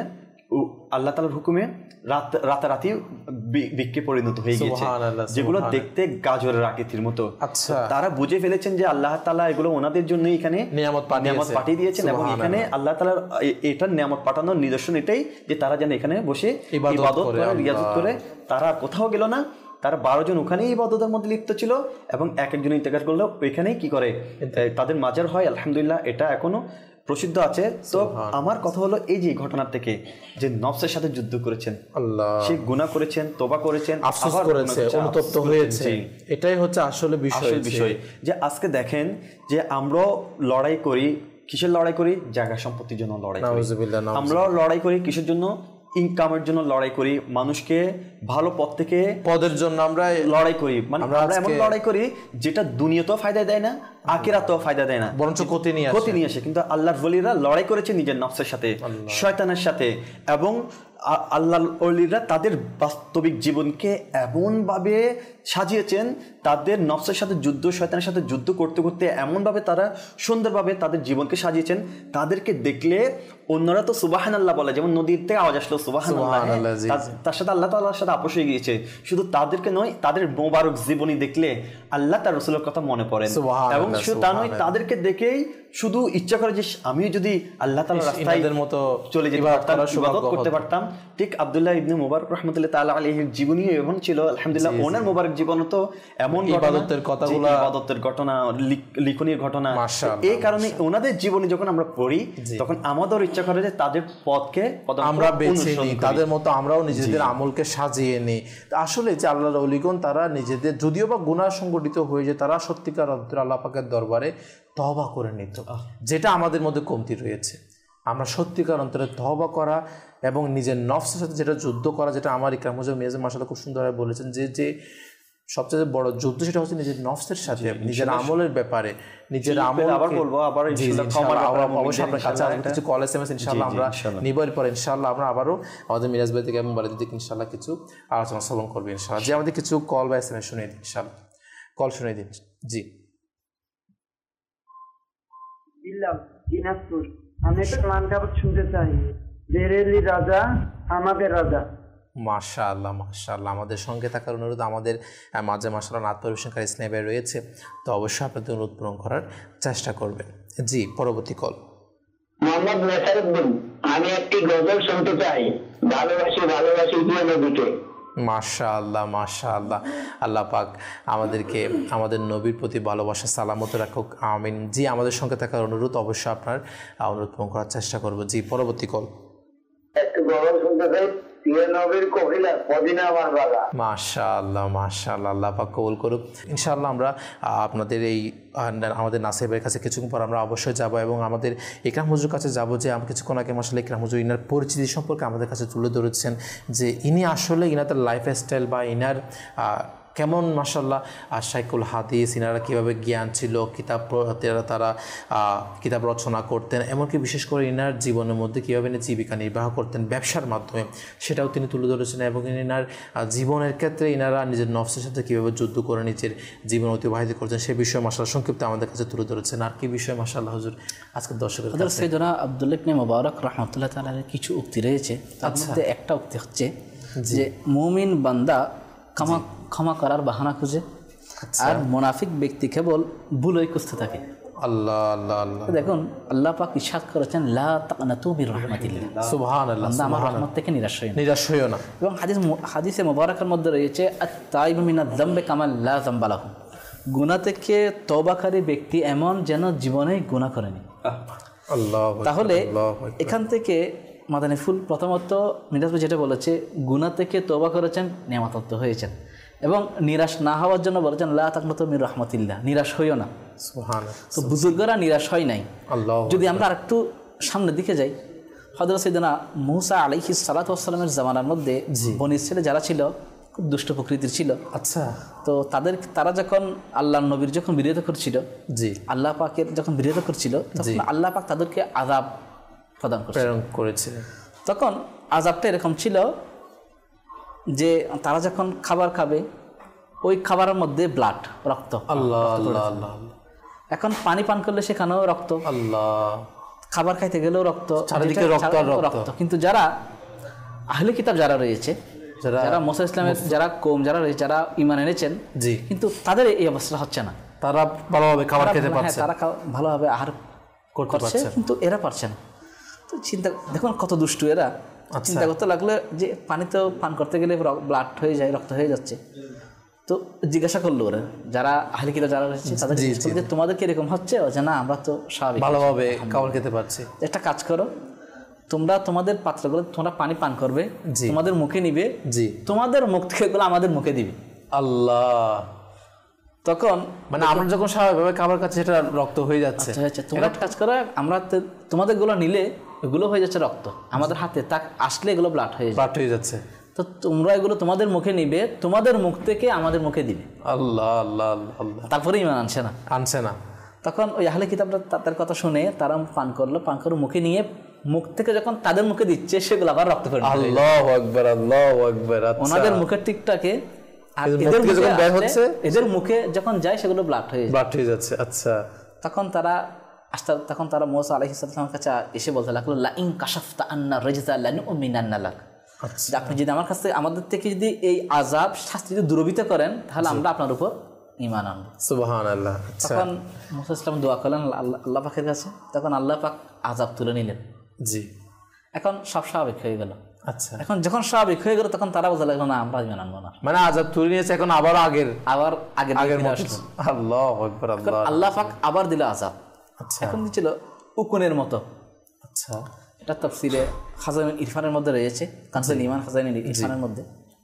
আল্লাহ তাআলার হুকুমে রাত রাতারাতি বৃক্ষে পরিণত হয়ে গিয়েছে, যেগুলো দেখতে গাজরের আকৃতির মতো। আচ্ছা, তারা বুঝে ফেলেছেন যে আল্লাহ তাআলা এগুলো ওনাদের জন্য এখানে নিয়ামত পাঠিয়ে দিয়েছেন, এবং এখানে আল্লাহ তাআলার এটার নিয়ামত পাঠানোর নিদর্শন এটাই যে তারা যেন এখানে বসে ইবাদত করে, রিয়াজত করে। তারা কোথাও গেল না, তারা বারো জন ওখানেই ইবাদতের মধ্যে লিপ্ত ছিল, এবং এক একজন ইন্তেকাল করলেও ওইখানেই কি করে তাদের মাজার হয়। আলহামদুলিল্লাহ, এটা এখনো প্রসিদ্ধ আছে। তো আমার কথা হলো এই যে ঘটনার থেকে যে নফসের সাথে যুদ্ধ করেছেন, আল্লাহ সে গুনাহ করেছেন, তওবা করেছেন, আফসোস করেছে, অনুতপ্ত হয়েছে, এটাই হচ্ছে আসলে বিষয় বিষয় যে আজকে দেখেন যে আমরা লড়াই করি, কিসের লড়াই করি? জায়গা সম্পত্তির জন্য লড়াই করি। আমরা লড়াই করি কিসের জন্য? ইনকামের জন্য লড়াই করি, মানুষকে ভালো পথ থেকে পদের জন্য আমরা লড়াই করি। মানে আমরা এমন লড়াই করি যেটা দুনিয়াতেও ফায়দা দেয় না, আখিরাতেও ফায়দা দেয় না, বরঞ্চ ক্ষতি নিয়ে আসে ক্ষতি নিয়ে আসে। কিন্তু আল্লাহর ওলিরা লড়াই করেছে নিজের নফসের সাথে, শয়তানের সাথে, এবং আল্লাহর ওলিরা তাদের বাস্তবিক জীবনকে এমনভাবে সাজিয়েছেন, তাদের নফসের সাথে যুদ্ধ, শয়তানের সাথে যুদ্ধ করতে করতে এমনভাবে তারা সুন্দরভাবে তাদের জীবনকে সাজিয়েছেন, তাদেরকে দেখলে অন্যরা তো সুবহানাল্লাহ বলে, যেমন নদীর থেকে আওয়াজ আসলো সুবহানাল্লাহ, তার সাথে আল্লাহ তাআলার সাথে আপোষ হয়ে গিয়েছে। শুধু তাদেরকে নয়, তাদের মোবারক জীবনী দেখলে আল্লাহ তার রাসূলের কথা মনে পড়েন, এবং শুধু তা নয়, তাদেরকে দেখেই শুধু ইচ্ছা করে যে আমিও যদি আল্লাহ তাআলার রাস্তায় মতো চলে যেতে পারতাম, ইবাদত করতে পারতাম। ঠিক আব্দুল্লাহ ইবনে মুবারক রাহমাতুল্লাহ তাআলা আলাইহির জীবনী এমন ছিল। আলহামদুলিল্লাহ, ওনার মুবারক জীবন তো এমন ইবাদতের কথাগুলো, ইবাদতের ঘটনা, লিখনির ঘটনা, এই কারণে ওনাদের জীবনী যখন আমরা পড়ি তখন আমাদের ইচ্ছা করে যে তাদের পথকে আমরা বেছে নিই, তাদের মতো আমরাও নিজেদের আমলকে সাজিয়ে নিই। আসলে যে আল্লাহর ওলিগণ তারা নিজেদের যদিও বা গুনাহ সংগঠিত হয়ে যায়, তারা সত্যিকার অন্তরে আল্লাহ পাকের দরবারে তওবা করে নিত, যেটা আমাদের মধ্যে কমতি রয়েছে। আমরা সত্যিকার অন্তরে তওবা করা এবং নিজের নফসের সাথে যেটা যুদ্ধ করা, যেটা আমার ইকরাম হুজুর মিয়াজ মাশাআল্লাহ খুব সুন্দরভাবে বলেছেন, যে যে সবচেয়ে বড় যুদ্ধ সেটা হচ্ছে নিজের নফসের সাথে, নিজের আমলের ব্যাপারে, নিজের আমল। আবার বলবো আবার অবশ্যই আপনার কাছে কিছু কল এস এম এস ইনশাআল্লাহ আমরা নিবার পরে ইনশাআল্লাহ আমরা আবারও আমাদের মিরাজ ভাই থেকে এবং বাড়িতে থেকে ইনশাআল্লাহ কিছু আলোচনা শ্রবণ করবো ইনশাআল্লাহ। যে আমাদের কিছু কল বা এস এম এস শুনিয়ে দিন ইনশাআল্লাহ, কল শুনিয়ে দিন। জি দিনাজপুর, আমি একটা মান কাবাত শুনতে চাই, বেরেলি রাজা আমাদের রাজা। মাশাআল্লাহ মাশাআল্লাহ, আমাদের সঙ্গে থাকার অনুরোধ। আমাদের মাঝে মাশাআল্লাহ নাত পরিবেশনকারী ইসলামী ভাই রয়েছে, তো অবশ্যই আপনাদের অনুরোধ পূরণ করার চেষ্টা করবেন। জি, পরবর্তী কল। মোহাম্মদ নেসারউদ্দিন, আমি একটি গজল শুনতে চাই, ভালোবাসি ভালোবাসি প্রিয় নবীকে। মাশাআল্লাহ মাশাআল্লাহ, আল্লাহ পাক আমাদেরকে আমাদের নবীর প্রতি ভালোবাসা সালামত রাখুক, আমিন। জি, আমাদের সঙ্গে থাকার অনুরোধ, অবশ্যই আপনার অনুরোধ পূরণ করার চেষ্টা করব। জি, পরবর্তী কল। একটু গজল শুনতে চাই, প্রিয় নবীর কবিলা মদিনা আমার বালা। মাশাআল্লাহ মাশাআল্লাহ, আল্লাহ পাক কবুল করুক। ইনশাআল্লাহ আমরা আপনাদের এই আমাদের নাসিবের কাছে কিছুক্ষণ পর আমরা অবশ্যই যাব, এবং আমাদের ইকরাম হুজুর কাছে যাব, যে আমি কিছুক্ষণ আগে মাশাআল্লাহ ইকরাম হুজুর ইনার পরিচিতি সম্পর্কে আমাদের কাছে তুলে ধরেছেন, যে ইনি আসলে ইনাদের লাইফস্টাইল বা ইনার কেমন মাশাআল্লাহ শাইখুল হাদিস, ইনারা কীভাবে জ্ঞান ছিল, কিতাব তারা কিতাব রচনা করতেন, এমনকি বিশেষ করে ইনার জীবনের মধ্যে কীভাবে জীবিকা নির্বাহ করতেন ব্যবসার মাধ্যমে, সেটাও তিনি তুলে ধরেছেন। এবং ইনার জীবনের ক্ষেত্রে ইনারা নিজের নফসের সাথে কীভাবে যুদ্ধ করে নিজের জীবন অতিবাহিত করছেন সে বিষয়ে মাশাআল্লাহ সংক্ষিপ্ত আমাদের কাছে তুলে ধরেছেন। আর কি বিষয়ে মাশাআল্লাহ হুজুর আজকে দর্শকের কাছে? সৈয়দনা আব্দুল্লাহ ইবনে মুবারক রাহমাতুল্লাহ তাআলার কিছু উক্তি রয়েছে, তার মধ্যে একটা উক্তি হচ্ছে যে মুমিন বান্দা ক্ষমা ক্ষমা করার বাহানা খুঁজে, আর মুনাফিক ব্যক্তি কেবল ভুলই খুঁজতে থাকে। আল্লাহ আল্লাহ আল্লাহ, দেখুন আল্লাহ পাক ইরশাদ করেছেন, লা তাকনাতু মির রাহমাতিল্লাহ, সুবহানাল্লাহ, আমার রহমত থেকে নিরাশ হইও না, নিরাশ হইও না। এবং হাদিস হাদিসে মুবারাকার মধ্যে রয়েছে, আত-তাইবু মিনায যামবি কামা লা যামবা লাহু, গুনাহ থেকে তওবাকারী ব্যক্তি এমন যেন জীবনে গুনাহ করেনি। আল্লাহ, তাহলে এখান থেকে মাদানী ফুল প্রথমত মিরাজ যেটা বলেছে, গুনাহ থেকে তওবা করেছেন, নিয়ামতপ্রাপ্ত হয়েছেন, এবং নিরাশ না হওয়ার জন্য বলেছেন লা তাকনাতু মির রাহমাতিল্লাহ, নিরাশ হইও না। সুবহানাল্লাহ, তো বুজুর্গরা নিরাশ হয় নাই। আল্লাহ, যদি আমরা আরেকটু সামনের দিকে যাই, হযরত সাইয়েদনা মূসা আলাইহিস সালাতু ওয়াস সালামের জামানার মধ্যে বনী ইসরাঈল যারা ছিল খুব দুষ্ট প্রকৃতির ছিল। আচ্ছা, তো তাদের তারা যখন আল্লাহর নবীর যখন বিরোধিতা করছিল, জি আল্লাহ পাকের যখন বিরোধিতা করছিল, তখন আল্লাহ পাক তাদেরকে আযাব প্রদান প্রেরণ করেছিলেন। তখন আযাবটা এরকম ছিল যে তারা যখন খাবার খাবে, ওই খাবারের মধ্যে ব্লাড, রক্ত। আল্লাহ আল্লাহ আল্লাহ, এখন পানি পান করলে সেখানেও রক্ত, আল্লাহ, খাবার খাইতে গেলেও রক্ত, চারিদিকে রক্ত আর রক্ত। কিন্তু যারা আহলে কিতাব যারা রয়েছে, যারা যারা মুসা ইসলামের যারা কওম যারা রয়েছে, যারা ঈমান এনেছেন, জি, কিন্তু তাদের এই অবস্থা হচ্ছে না। তারা ভালোভাবে খাবার তারা খেতে ভালো- পারছে, হ্যাঁ, তারা খাও- ভালোভাবে আহার করতে করছে, পারছে। কিন্তু এরা পারছে না। তো চিন্তা দেখুন কত দুষ্টু এরা। চিন্তা করতে লাগলে যে পানি তো পান করতে গেলে ব্লাড হয়ে যায়, রক্ত হয়ে যাচ্ছে। তো জিজ্ঞাসা করলো ওরা যারা আহলে কিতাব যারা রয়েছে তাদের জিজ্ঞেস করলো যে তোমাদের কি এরকম হচ্ছে? ও যে না, আমরা তো স্বাভাবিক ভালোভাবে খাবার খেতে পারছি। একটা কাজ করো, তোমরা তোমাদের পাত্রগুলো তোমরা পানি পান করবে, জি। তোমাদের মুখে নিবে, জি, তোমাদের মুখ থেকে এগুলো আমাদের মুখে দিবে। আল্লাহ, তখন মানে আমরা যখন স্বাভাবিকভাবে খাবার খাচ্ছি সেটা রক্ত হয়ে যাচ্ছে। আচ্ছা আচ্ছা, তোমরা একটা কাজ করো, আমরা তো- তোমাদের গুলো নিলে এগুলো হয়ে যাচ্ছে রক্ত, আমাদের হাতে তা আসলে এগুলো ব্লাড হয়ে যায়, ব্লাড হয়ে যাচ্ছে। তো তোমরা এগুলো তোমাদের মুখে নিবে, তোমাদের মুখ থেকে আমাদের মুখে দিবে। আল্লাহ আল্লাহ আল্লাহ আল্লাহ, তারপরে ইমান আনছে না। আনছে না। তখন ওই আহলে কিতাবরা তাদের কথা শুনে তারা পান করলো, পান করে মুখে নিয়ে মুখ থেকে যখন তাদের মুখে দিচ্ছে সেগুলো আবার রক্ত করে আল্লাহু আকবার, আল্লাহু আকবার। আচ্ছা, ওনাদের মুখের টিকটাকে আর এদের মুখ এদের থেকে মুখে যখন বের আসলে- হচ্ছে, এদের মুখে যখন যায় সেগুলো ব্লাড হয়ে যায়। ব্লাড হয়ে যাচ্ছে। আচ্ছা, তখন তারা আস্তে তখন তারা মুসা আলাইহিস সালামের কাছে এসে বলতে লাগলো, লা ইন কাশাফতা আন্না রাজজা লানুমিনান্না লাক, যে আপনি যদি আমার কাছ থেকে আমাদের থেকে যদি এই আযাব শাস্তি যদি দূরীভূত করেন তাহলে আমরা আপনার উপর ঈমান আনবো। সুবহানাল্লাহ। আচ্ছা, তখন মুসা ইসলাম দোয়া করলেন আল্লাহ আল্লাহ পাকের কাছে, তখন আল্লাহ পাক আযাব তুলে নিলেন। জি, এখন সব স্বাভাবিক হয়ে গেল। আচ্ছা, এখন যখন স্বাভাবিক হয়ে গেল তখন তারা বলতে লাগলো, না আমরা ঈমান আনবো না। মানে আজাব তুলে নিয়েছে, এখন আবার আগের আবার আগের আগের দিকে মতো। আসলো। আল্লাহু আকবার, এখন আল্লাহ। আল্লাহ পাক আবার দিল আযাব। আচ্ছা, এখন দিচ্ছিল উকুনের মতো। আচ্ছা, এটা তাফসিরে খাজাইনুল ইরফানের মধ্যে রয়েছে, কানসুল ঈমান খাজাইনুল ইরফানের মধ্যে।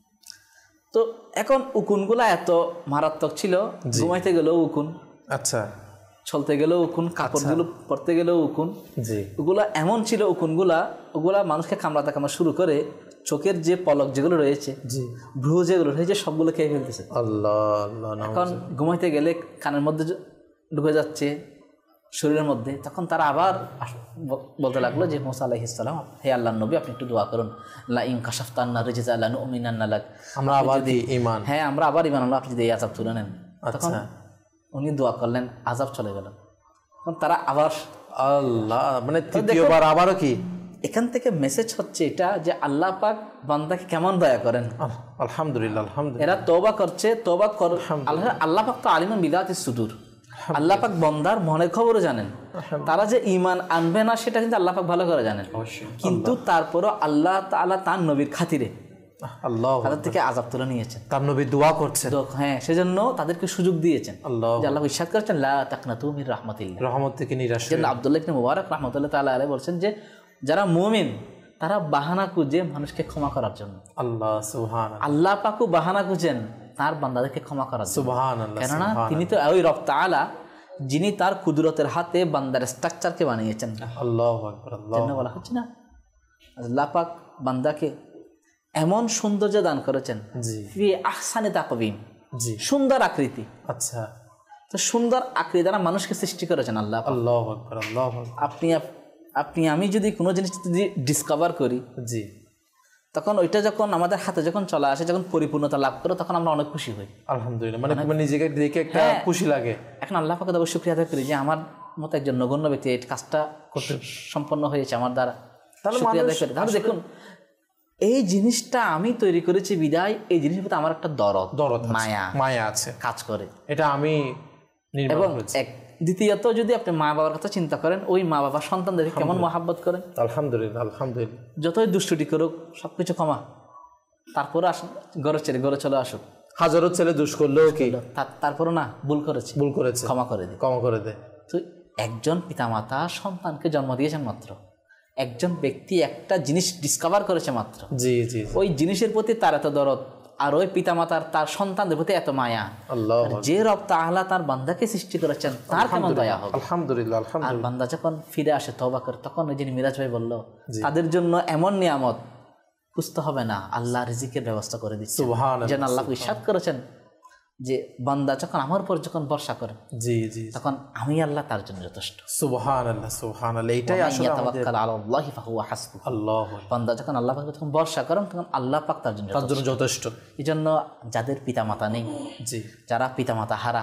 তো এখন উকুনগুলা এত মারাত্মক ছিল, ঘুমাইতে গেলেও উকুন, আচ্ছা, চলতে গেলেও উকুন, কাপড়গুলো পরতে গেলেও উকুন। জি, ওগুলা এমন ছিল উকুনগুলা, ওগুলা মানুষকে কামড়াতে কামড়া শুরু করে চোখের যে পলক যেগুলো রয়েছে, জি, ভ্রু যেগুলো রয়েছে সবগুলো খেয়ে ফেলতেছে। আল্লাহ আল্লাহ। এখন ঘুমাইতে গেলে কানের মধ্যে য- ঢুকে যাচ্ছে, শরীরের মধ্যে। তখন তারা আবার আস- ব- বলতে লাগলো যে মুসা আলাইহিস সালাম, হে আল্লাহর নবী, আপনি একটু দোয়া করুন, লা ইন কাশাফতান্না রিজজা লানুমিনান্না লাক, আমরা আবার কি ঈমান? হ্যাঁ আমরা আবার ঈমান আনলাম, আপনি যদি এই আযাব তুলে নেন। তখন আচ্ছা, উনি দোয়া করলেন, আযাব চলে গেল। তখন তারা আবার, আল্লাহ, মানে তৃতীয়বার আবারও কি? এখান থেকে মেসেজ হচ্ছে এটা যে আল্লাহ পাক বান্দাকে কেমন দয়া করেন। আল- আলহামদুলিল্লাহ, আলহামদুলিল্লাহ। এরা তওবা করছে, তওবা কর আল্লাহ আল্লাহ পাক তো আলিমান বিদাতিস সুদূর, আল্লাহ পাক বান্দার মনের খবরও জানেন। তারা যে ঈমান আনবে না সেটা কিন্তু আল্লাহ পাক ভালো করে জানেন, কিন্তু তারপরও আল্লাহ তাআলা তার নবীর খাতিরে আল্লাহ, তাদের থেকে আযাব তুলে নিয়েছেন। তার নবী দোয়া করছেন, তো হ্যাঁ, সেজন্য তাদেরকে সুযোগ দিয়েছেন। আল্লাহ, যে আল্লাহ ইরশাদ করেছেন, লা তাকনাতু মির রাহমাতিল্লাহ। রহমত থেকে নিরাশ। যেন আব্দুল্লাহ ইবনে মুবারক রাহমাতুল্লাহ তাআলা আলাইহি বলছেন যে যারা মুমিন তারা বাহানা খুঁজে মানুষকে ক্ষমা করার জন্য। আল্লাহ, সুবহানাল্লাহ, আল্লাহ পাকও বাহানা খুঁজেন তার বান্দাদেরকে ক্ষমা করার জন্য। সুবহানাল্লাহ, কেননা তিনি তো ওই রব তাআলা যিনি তার কুদরতের হাতে বান্দার স্ট্রাকচারকে বানিয়েছেন। আল্লাহু আকবার, আল্লাহ। জন্য বলা হচ্ছে না, আল্লাহ পাক বান্দাকে এমন সৌন্দর্য দান করেছেন, জি, ফি আহসানি তাকবীম, জি, সুন্দর আকৃতি। আচ্ছা, তো সুন্দর আকৃতি দ্বারা মানুষকে সৃষ্টি করেছেন আল্লাহ পাক। আল্লাহু আকবার, আল্লাহু আকবার। আপনি আপনি আমি যদি কোনো জিনিস যদি ডিসকভার করি, জি, তখন ওইটা যখন আমাদের হাতে যখন চলে আসে, যখন পরিপূর্ণতা লাভ করে, তখন আমরা অনেক খুশি হই। আলহামদুলিল্লাহ, মানে তোমার নিজেকে দেখে একটা হ্যাঁ। খুশি লাগে। এখন আল্লাহ পাকে তবে শুকরিয়া আদায় করি যে আমার মতো একজন নগণ্য ব্যক্তি এই কাজটা করতে সম্পন্ন হয়েছে আমার দ্বারা, তাহলে শুকরিয়া আদায় মানুষ করি। তাহলে দেখুন, এই জিনিসটা আমি তৈরি করেছি বিদায়, এই জিনিসের প্রতি আমার একটা দরদ, দরদ আছে, মায়া মায়া আছে, কাজ করে। এটা আমি নির্মাণ এবং করেছি। এক দ্বিতীয়ত যদি আপনি মা বাবার কথা চিন্তা করেন, ওই মা বাবা সন্তানদের কেমন মহাব্বত করেন। আলহামদুলিল্লাহ, আলহামদুলিল্লাহ। যতই দুষ্টুটি করুক সবকিছু ক্ষমা, তারপরে আসুন ঘরে ছেড়ে ঘরে চলে আসুক। হাজারো ছেলে দুষ করলেও কি, তারপরও না, ভুল করেছে, ভুল করেছে, ক্ষমা করে দিই। ক্ষমা করে দে। তো একজন পিতামাতা সন্তানকে জন্ম দিয়েছেন মাত্র, একজন ব্যক্তি একটা জিনিস ডিসকভার করেছে মাত্র, জি, জি, ওই জিনিসের প্রতি তার এত দরদ, আর ওই পিতামাতার তার সন্তানদের প্রতি এত মায়া। আল্লাহ, আর যে রব তাআলা তার বান্দাকে সৃষ্টি করেছেন তার কেমন দয়া হবে। আলহামদুলিল্লাহ, আর আলহামদুলিল্লাহ। বান্দা যখন ফিরে আসে তওবা করে, তখন ওই যিনি মিরাজ ভাই বলল, তাদের জন্য এমন নিয়ামত বুঝতে হবে না, আল্লাহ রিজিকের ব্যবস্থা করে দিচ্ছে। সুবহানাল্লাহ, যেন আল্লাহ ইরশাদ করেছেন যে বান্দা যখন আমার উপর যখন ভরসা করে, জি, জি, তখন আমি আল্লাহ তার জন্য যথেষ্ট। সুবহানাল্লাহ, সুবহানাল্লাহ। এটাই আসলে আমাদের ইয়াতাওয়াক্কাল আলাল্লাহি ফাহুয়া হাসবুহ। আল্লাহ, বান্দা যখন আল্লাহ পাকের যখন ভরসা করেন, তখন আল্লাহ পাক তার জন্য তার যথেষ্ট। জন্য যথেষ্ট। এই জন্য যাদের পিতামাতা নেই, জি, যারা পিতামাতা হারা,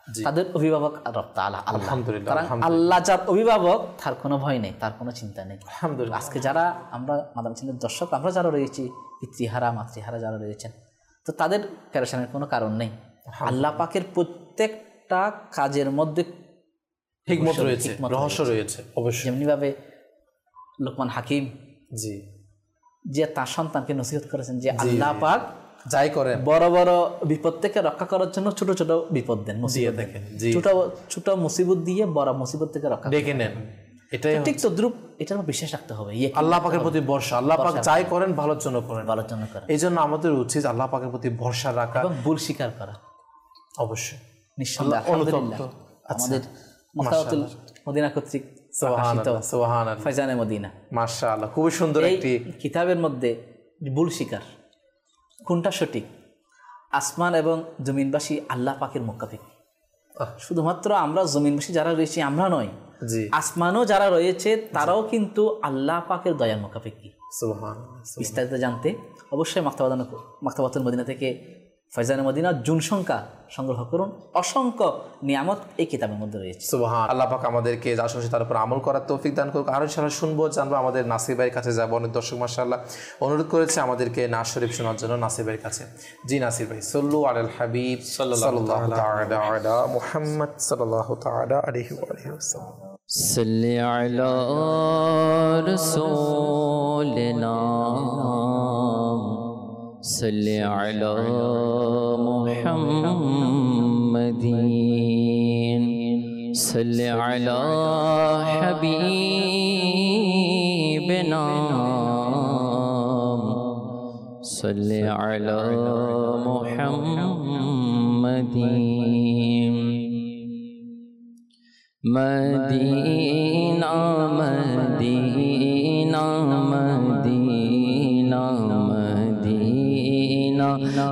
তাদের অভিভাবক রব তাআলা আল্লাহ। আলহামদুলিল্লাহ, কারণ আলহামদুলিল্লাহ। আল্লাহ যার অভিভাবক তার কোনো ভয় নেই, তার কোনো চিন্তা নেই। আলহামদুলিল্লাহ। আজকে যারা আমরা মাদানী চ্যানেলের দর্শক আমরা যারা রয়েছি, পিতৃহারা মাতৃহারা যারা রয়েছেন, তো তাদের প্যারেশানের কোনো কারণ নেই। আল্লাহ পাকের প্রত্যেকটা কাজের মধ্যে হিকমত রয়েছে, হিকমত রহস্য রয়েছে অবশ্যই। যেমনিভাবে লোকমান হাকিম জি যে তার সন্তানকে নসিহত করেছেন যে আল্লাহ পাক যাই করেন বড় বড় বিপদ থেকে রক্ষা করার জন্য ছোট ছোট বিপদ দেন, মুসিবত দেখেন, ছোট ছোট মুসিবত দিয়ে বড় মুসিবত থেকে রক্ষা ডেকে নেন। এটাই ঠিক তদ্রুপ এটার উপর বিশ্বাস রাখতে হবে। আল্লাহ পাকের প্রতি ভরসা, আল্লাহ পাক যাই করেন ভালোর জন্য করেন, ভালোর জন্য করেন। এই জন্য আমাদের উচিত আল্লাহ পাকের প্রতি ভরসা রাখা এবং ভুল স্বীকার করা। অবশ্যই নিঃসন্দেহে আলহামদুলিল্লাহ আমাদের মক্কাতুল মদিনা কর্তৃক প্রকাশিত সুবহানাল্লাহ ফয়জানে মদিনা, মাশাআল্লাহ, খুবই সুন্দর এই একটি কিতাবের মধ্যে ভুল স্বীকার কোনটা সঠিক, আসমান এবং জমিনবাসী আল্লাহ পাকের মুখাপেক্ষী। শুধুমাত্র আমরা জমিনবাসী যারা রয়েছি আমরা নয়, জি আসমানও যারা রয়েছে তারাও কিন্তু আল্লাহ পাকের দয়ার মুখাপেক্ষী। সুবহানাল্লাহ। বিস্তারিত জানতে অবশ্যই মাক্তাবাতুল মাক্তাবাতুল মদিনা থেকে ফয়জানে মদিনা জুন সংখ্যা সংগ্রহ করুন। অসংখ্য নিয়ামত এই কিতাবের মধ্যে রয়েছে। সুবহান আল্লাহ পাক আমাদেরকে যা শুনছি তার উপর আমল করার তৌফিক দান করুক। আরও ইনশাআল্লাহ শুনবো, জানবো, আমাদের নাসির ভাইয়ের কাছে যাবো। অনেক দর্শক মাশাআল্লাহ অনুরোধ করেছে আমাদেরকে নাস শরীফ শোনার জন্য নাসির ভাইয়ের কাছে। জি নাসির ভাই, সাল্লু আলাল হাবিব সাল্লাল্লাহু তাআলা আলা মুহাম্মদ সাল্লাল্লাহু তাআলা আলাইহি ওয়া আলিহি ওয়াসাল্লাম। সাল্লি আলা রাসূলিনা সাল্লি আলা মুহাম্মাদিন সাল্লি আলা হাবিবিনা সাল্লি আলা মুহাম্মাদিন। মদিনা মদিনা মদিনা মদিনা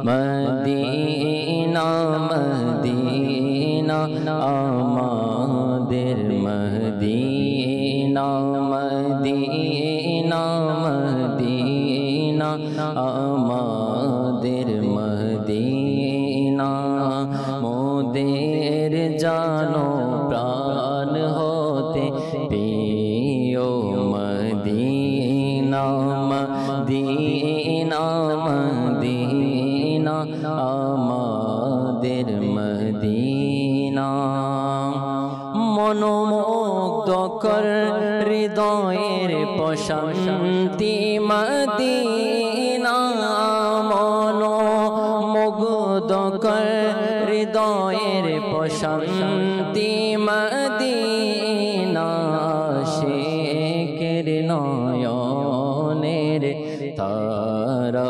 মদিনা মদিনা আমাদের মদিনা মদিনা মদিনা আমাদের মদিনা মোদের জানো প্রাণ হতে প্রিয় মদিনা মদিনা মদিনা আমাদের মদিনা মনোমুগ্ধকর হৃদয়ের প্রশান্তি মদিনা মনোমুগ্ধকর হৃদয়ের প্রশান্তি মদিনা শেখের নয়নের তারা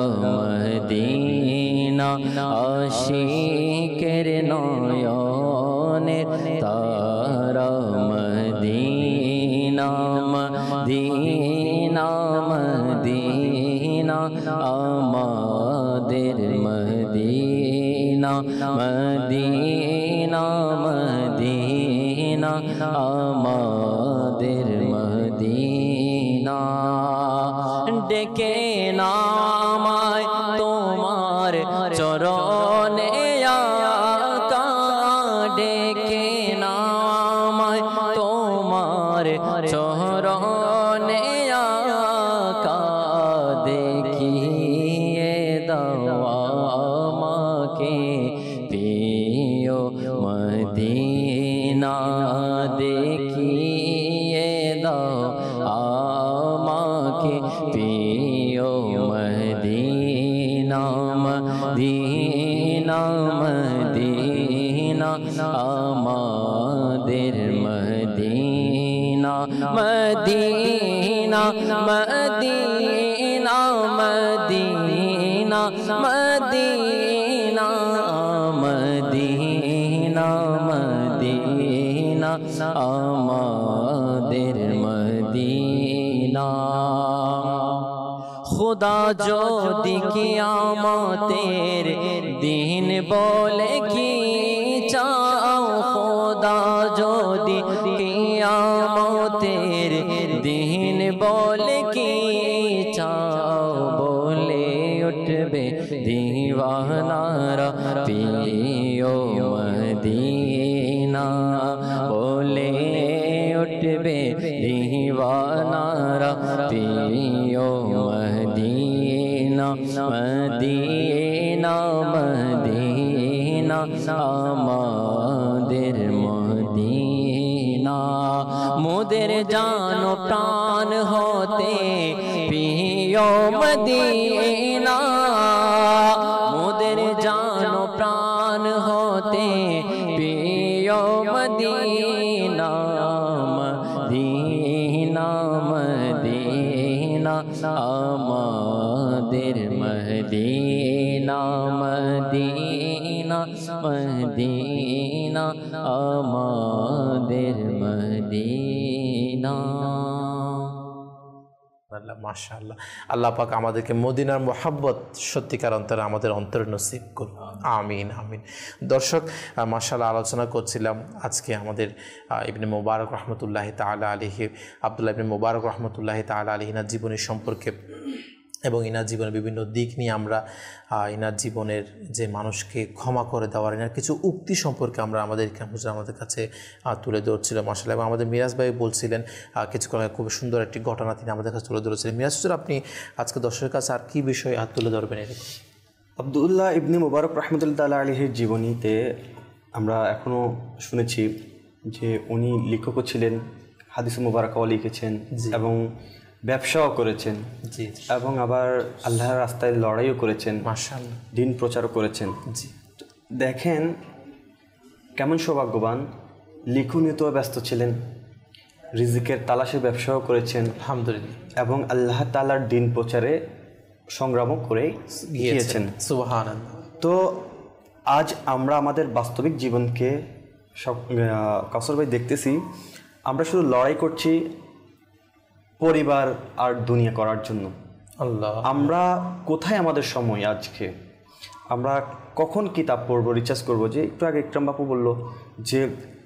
মদিনা আশিকের নয়নের তারা মদিনা মদিনা মদিনা আমাদের মদিনা মদিনা মদিনা আমাদের মদিনা ডেকে নামায় তোমার চরণে আকা ডেকে নামায় তোমার চরণে আকা দেখিয়ে দাও আমাকে প্রিয় মদিনা দেখিয়ে দাও আমাকে প্রিয় মদিনা মদিনা মদিনা আমাদের মদিনা মদিনা মদিনা মদিনা মদিনা মদিনা মদিনা আমাদের মদিনা খুদা যদি কিয়ামতের দিন বলে কি চাও খুদা যদি কিয়ামতের দিন বলে কি চাও বলে উঠবে দিওয়ানারা প্রিয় মদিনা দিওয়ানারা প্রিয় মদিনা মদিনা মদিনা আমাদের মদিনা মোদের জান প্রাণ হতে প্রিয় মদিনা মোদের জান প্রাণ হতে প্রিয় মদিনা মদিনা মদিনা আমাদের মদিনা মদিনা মদিনা আমাদের মদিনা। আল্লাহ মাশাআল্লাহ, আল্লাহ পাক আমাদেরকে মদিনার মোহাব্বত সত্যিকার অন্তরে আমাদের অন্তরে নসিব করুন, আমিন আমিন। দর্শক, মাশাআল্লাহ আলোচনা করছিলাম আজকে আমাদের ইবনে মুবারক রহমতুল্লাহি তাআলা আলাইহি, আব্দুল্লাহ ইবনে মুবারক রহমতুল্লাহি তাআলা আলাইহি ইনার জীবনী সম্পর্কে এবং ইনার জীবনের বিভিন্ন দিক নিয়ে আমরা ইনার জীবনের যে মানুষকে ক্ষমা করে দেওয়ার ইনার কিছু উক্তি সম্পর্কে আমরা আমাদের হুজুর আমাদের কাছে তুলে ধরছিল মাশাআল্লাহ। এবং আমাদের মিরাজ ভাই বলছিলেন কিছুক্ষণ আগে খুব সুন্দর একটি ঘটনা তিনি আমাদের কাছে তুলে ধরেছিলেন। মিরাজ হুজুর, আপনি আজকে দর্শকের কাছে আর কী বিষয়ে হাত তুলে ধরবেন এরকম? আব্দুল্লাহ ইবনে মুবারক রহমতুল্লাহ আলাইহির জীবনীতে আমরা এখনও শুনেছি যে উনি লেখকও ছিলেন, হাদিস মুবারকাও লিখেছেন এবং ব্যবসাও করেছেন এবং আবার আল্লাহর রাস্তায় লড়াইও করেছেন, মাশাআল্লাহ দিন প্রচারও করেছেন। জি, দেখেন কেমন সৌভাগ্যবান। লিখনীতেও ব্যস্ত ছিলেন, রিজিকের তালাশে ব্যবসাও করেছেন আলহামদুলিল্লাহ, এবং আল্লাহ তাআলার দিন প্রচারে সংগ্রামও করে গিয়েছেন, সুবহানাল্লাহ। তো আজ আমরা আমাদের বাস্তবিক জীবনকে সব কাসর ভাই দেখতেছি, আমরা শুধু লড়াই করছি পরিবার আর দুনিয়া করার জন্য। আল্লাহ, আমরা কোথায় আমাদের সময় আজকে? আমরা কখন কিতাব পড়বো, রিচার্জ করবো? যে একটু আগে ইকরাম বাপু বললো যে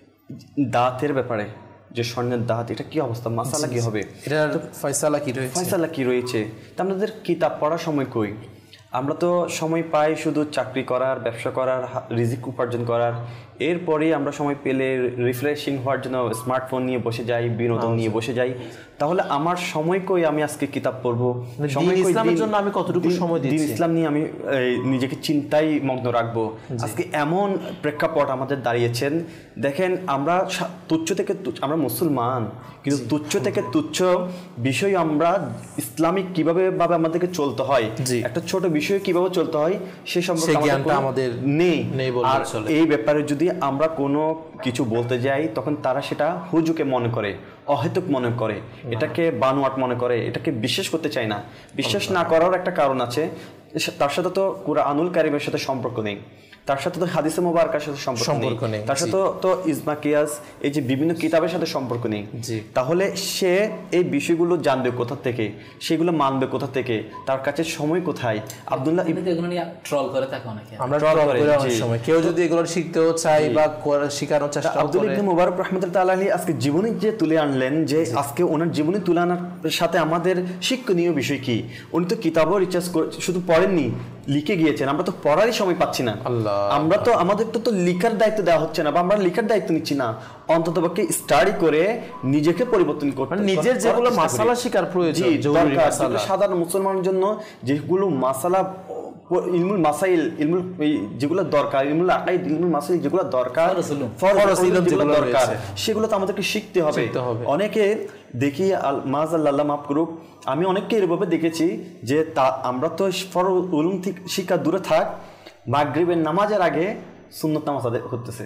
দাঁতের ব্যাপারে, যে স্বর্ণের দাঁত, এটা কি অবস্থা, মাসালা কি হবে, এটার ফয়সালা কি রয়েছে, ফয়সালা কি রয়েছে? তা আমাদের কিতাব পড়ার সময় কই? আমরা তো সময় পাই শুধু চাকরি করার, ব্যবসা করার, রিজিক উপার্জন করার। এরপরেই আমরা সময় পেলে রিফ্রেশিং হওয়ার জন্য স্মার্টফোন নিয়ে বসে যাই, বিনোদন নিয়ে বসে যাই। তাহলে আমার সময় কই আমি আজকে কিতাব পড়বো? সময় কই ইসলামের জন্য আমি কতটুকু সময় দিচ্ছি? ইসলাম নিয়ে আমি নিজেকে চিন্তায় মগ্ন রাখবো। আজকে এমন প্রেক্ষাপট আমাদের দাঁড়িয়েছেন, দেখেন আমরা তুচ্ছ থেকে আমরা মুসলমান, কিন্তু তুচ্ছ থেকে তুচ্ছ বিষয় আমরা ইসলামিক কিভাবে ভাবে আমাদেরকে চলতে হয়, একটা ছোট বিষয়ে কিভাবে চলতে হয় সে সম্পর্কে আমাদের নেই। আর এই ব্যাপারে যদি আমরা কোনো কিছু বলতে যাই তখন তারা সেটা হুজুকে মনে করে, অহেতুক মনে করে, এটাকে বানোয়াট মনে করে, এটাকে বিশ্বাস করতে চায় না। বিশ্বাস না করার একটা কারণ আছে, তার সাথে তো কুরআনুল কারীমের সাথে সম্পর্ক নেই, তার সাথে তো হাদিসে মুবারকার সাথে সম্পর্ক নেই, তার সাথে তো ইজমা কিয়াস এই যে বিভিন্ন কিতাবের সাথে সম্পর্ক নেই। তাহলে সে এই বিষয়গুলো জানবে কোথা থেকে, সেগুলো মানবে কোথা থেকে, তার কাছে সময় কোথায়? আব্দুল্লাহ এগুলো নিয়ে ট্রল করে থাকে অনেকে, আমরা ট্রল করে অনেক সময় কেউ যদি এগুলো শিখতেও চায় বা শেখানোর চেষ্টা করে। আব্দুল্লাহ ইবনে মুবারক রাহমাতুল্লাহ আলাইহি আজকে জীবনী যে তুলে আনলেন, যে আজকে ওনার জীবনী তুলে আনার সাথে আমাদের শিক্ষণীয় বিষয় কি? উনি তো কিতাবও রিচার্জ শুধু পড়েননি, লিখে গিয়েছেন। আমরা তো পড়ারই সময় পাচ্ছি না, আমরা তো আমাদের তো তো লিখার দায়িত্ব দেওয়া হচ্ছে না, বা আমরা লিখার দায়িত্ব নিচ্ছি না। অন্ততপক্ষে স্টাডি করে নিজেকে পরিবর্তন করতে, নিজের যেগুলো মাসালা শিকার প্রয়োজন, সাধারণ মুসলমানের জন্য যেগুলো মাসালা, ইলমুল মাসাইল, ইলমুল যেগুলো দরকার, ইলমুল আকাইদ, ইলমুল মাসাইল যেগুলো দরকার, ফরজ ইলম যেগুলো দরকার, সেগুলো তো আমাদেরকে শিখতে হবে। অনেকে দেখি মাযাল্লাহ মাফ করুক, আমি অনেককে এভাবে দেখেছি যে তা আমরা তো ফরজ উলুম শিক্ষা দূরে থাক, মাগরিবের নামাজের আগে সুন্নত নামাজ আদায় করতেছে,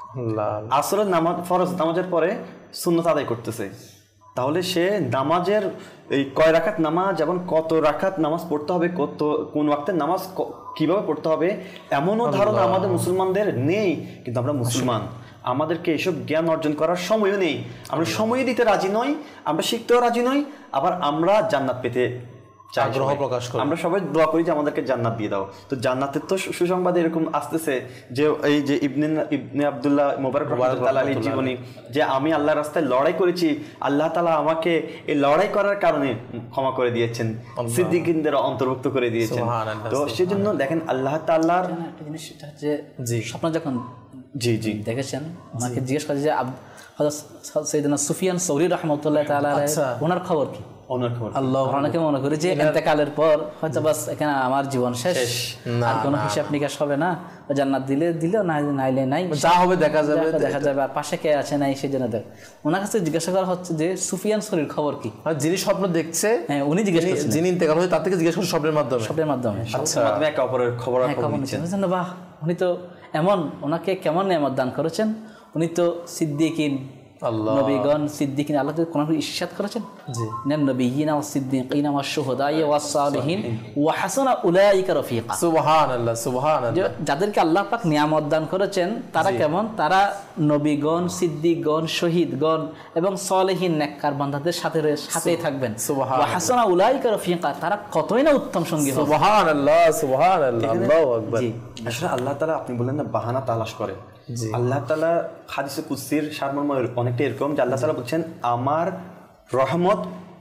আসরের নামাজ ফরজ নামাজের পরে সুন্নত আদায় করতেছে। তাহলে সে নামাজের এই কয় রাকাত নামাজ এবং কত রাকাত নামাজ পড়তে হবে, কত কোন ওয়াক্তের নামাজ কিভাবে পড়তে হবে, এমনও ধারণা আমাদের মুসলমানদের নেই। কিন্তু আমরা মুসলমান, আমাদেরকে এসব জ্ঞান অর্জন করার সময়ও নেই, আমরা সময় দিতে রাজি নই, আমরা শিখতেও রাজি নই, আবার আমরা জান্নাত পেতে আগ্রহ প্রকাশ করি। আমরা সবাই দোয়া করি যে আমাদেরকে জান্নাত দিয়ে দাও। তো জান্নাতের তো সুসংবাদ এরকম আসতেছে যে এই যে ইবনে ইবনে আব্দুল্লাহ মুবারক রাহমাতুল্লাহ আলাইহির জীবনী, যে আমি আল্লাহর রাস্তায় লড়াই করেছি, আল্লাহ তাআলা আমাকে এই লড়াই করার কারণে ক্ষমা করে দিয়েছেন, সিদ্দিকীনদের অন্তর্ভুক্ত করে দিয়েছেন। তো সেজন্য দেখেন আল্লাহ তাআলার একটা জিনিস, সেটা হচ্ছে স্বপ্ন যখন জি জি দেখেছেন ওনাকে জিজ্ঞেস করে যে আব- হযরত সাইয়েদনা সুফিয়ান সৌরি রাহমাতুল্লাহ তাআলা আলাইহি ওনার খবর কি? ওনার খবর আল্লাহ অনেকে মনে করি যে ইন্তেকালের পর হয়তো বাস এখানে আমার জীবন শেষ, আর কোনো হিসাব নিকাশ হবে না, জান্নাত দিলে দিলে না নাইলে নাই, যা হবে দেখা যাবে, দেখা- দেখা যাবে, আর পাশে কে আছে নাই সেই জন্য দেখ। ওনার কাছে জিজ্ঞাসা করা হচ্ছে যে সুফিয়ান সৌরির খবর কি? আর যিনি স্বপ্ন দেখছে, হ্যাঁ উনি জিজ্ঞেস যিনি- করছেন যিনি ইন্তেকাল হয়েছে তার থেকে জিজ্ঞেস করছে স্বপ্নের মাধ্যমে। স্বপ্নের মাধ্যমে। আচ্ছা মাধ্যমে একে অপরের খবর হ্যাঁ খবর নিচ্ছেন, বুঝছেন না? বাহ, উনি তো এমন, ওনাকে কেমন নিয়ামত দান করেছেন। উনি তো সিদ্দিকিন, আল্লাহ নবীগণ সিদ্দিকিন, আল্লাহ কোন ইরশাদ করেছেন জি মিনান নবিয়্যিনা ওয়াস সিদ্দিকিনা ওয়াস শুহাদা'i ওয়াস সালিহিন ওয়া হাসানা উলাইকা রাফিকা। সুবহানাল্লাহ সুবহানাল্লাহ। যে যাদেরকে আল্লাহ পাক নিয়ামত দান করেছেন তারা কেমন? তারা নবীগণ, সিদ্দিকগণ, শহীদগণ এবং সালেহিন নেককার বান্দাদের সাথে রয়ে- সাথেই থাকবেন। সুবহানাল্লাহ। ওয়া হাসানা উলাইকা রাফিকা, তারা কতই না উত্তম সঙ্গী হবে। সুবহানাল্লাহ সুবহানাল্লাহ, আল্লাহু আকবার। জি আসলে আল্লাহ তাআলা, আপনি বললেন না বাহানা তালাশ করে, আল্লাহ তাআলা হাদিসে কুদসির সারমর্ম অনেকটা এরকম যে আল্লাহ তাআলা বলছেন আমার রহমত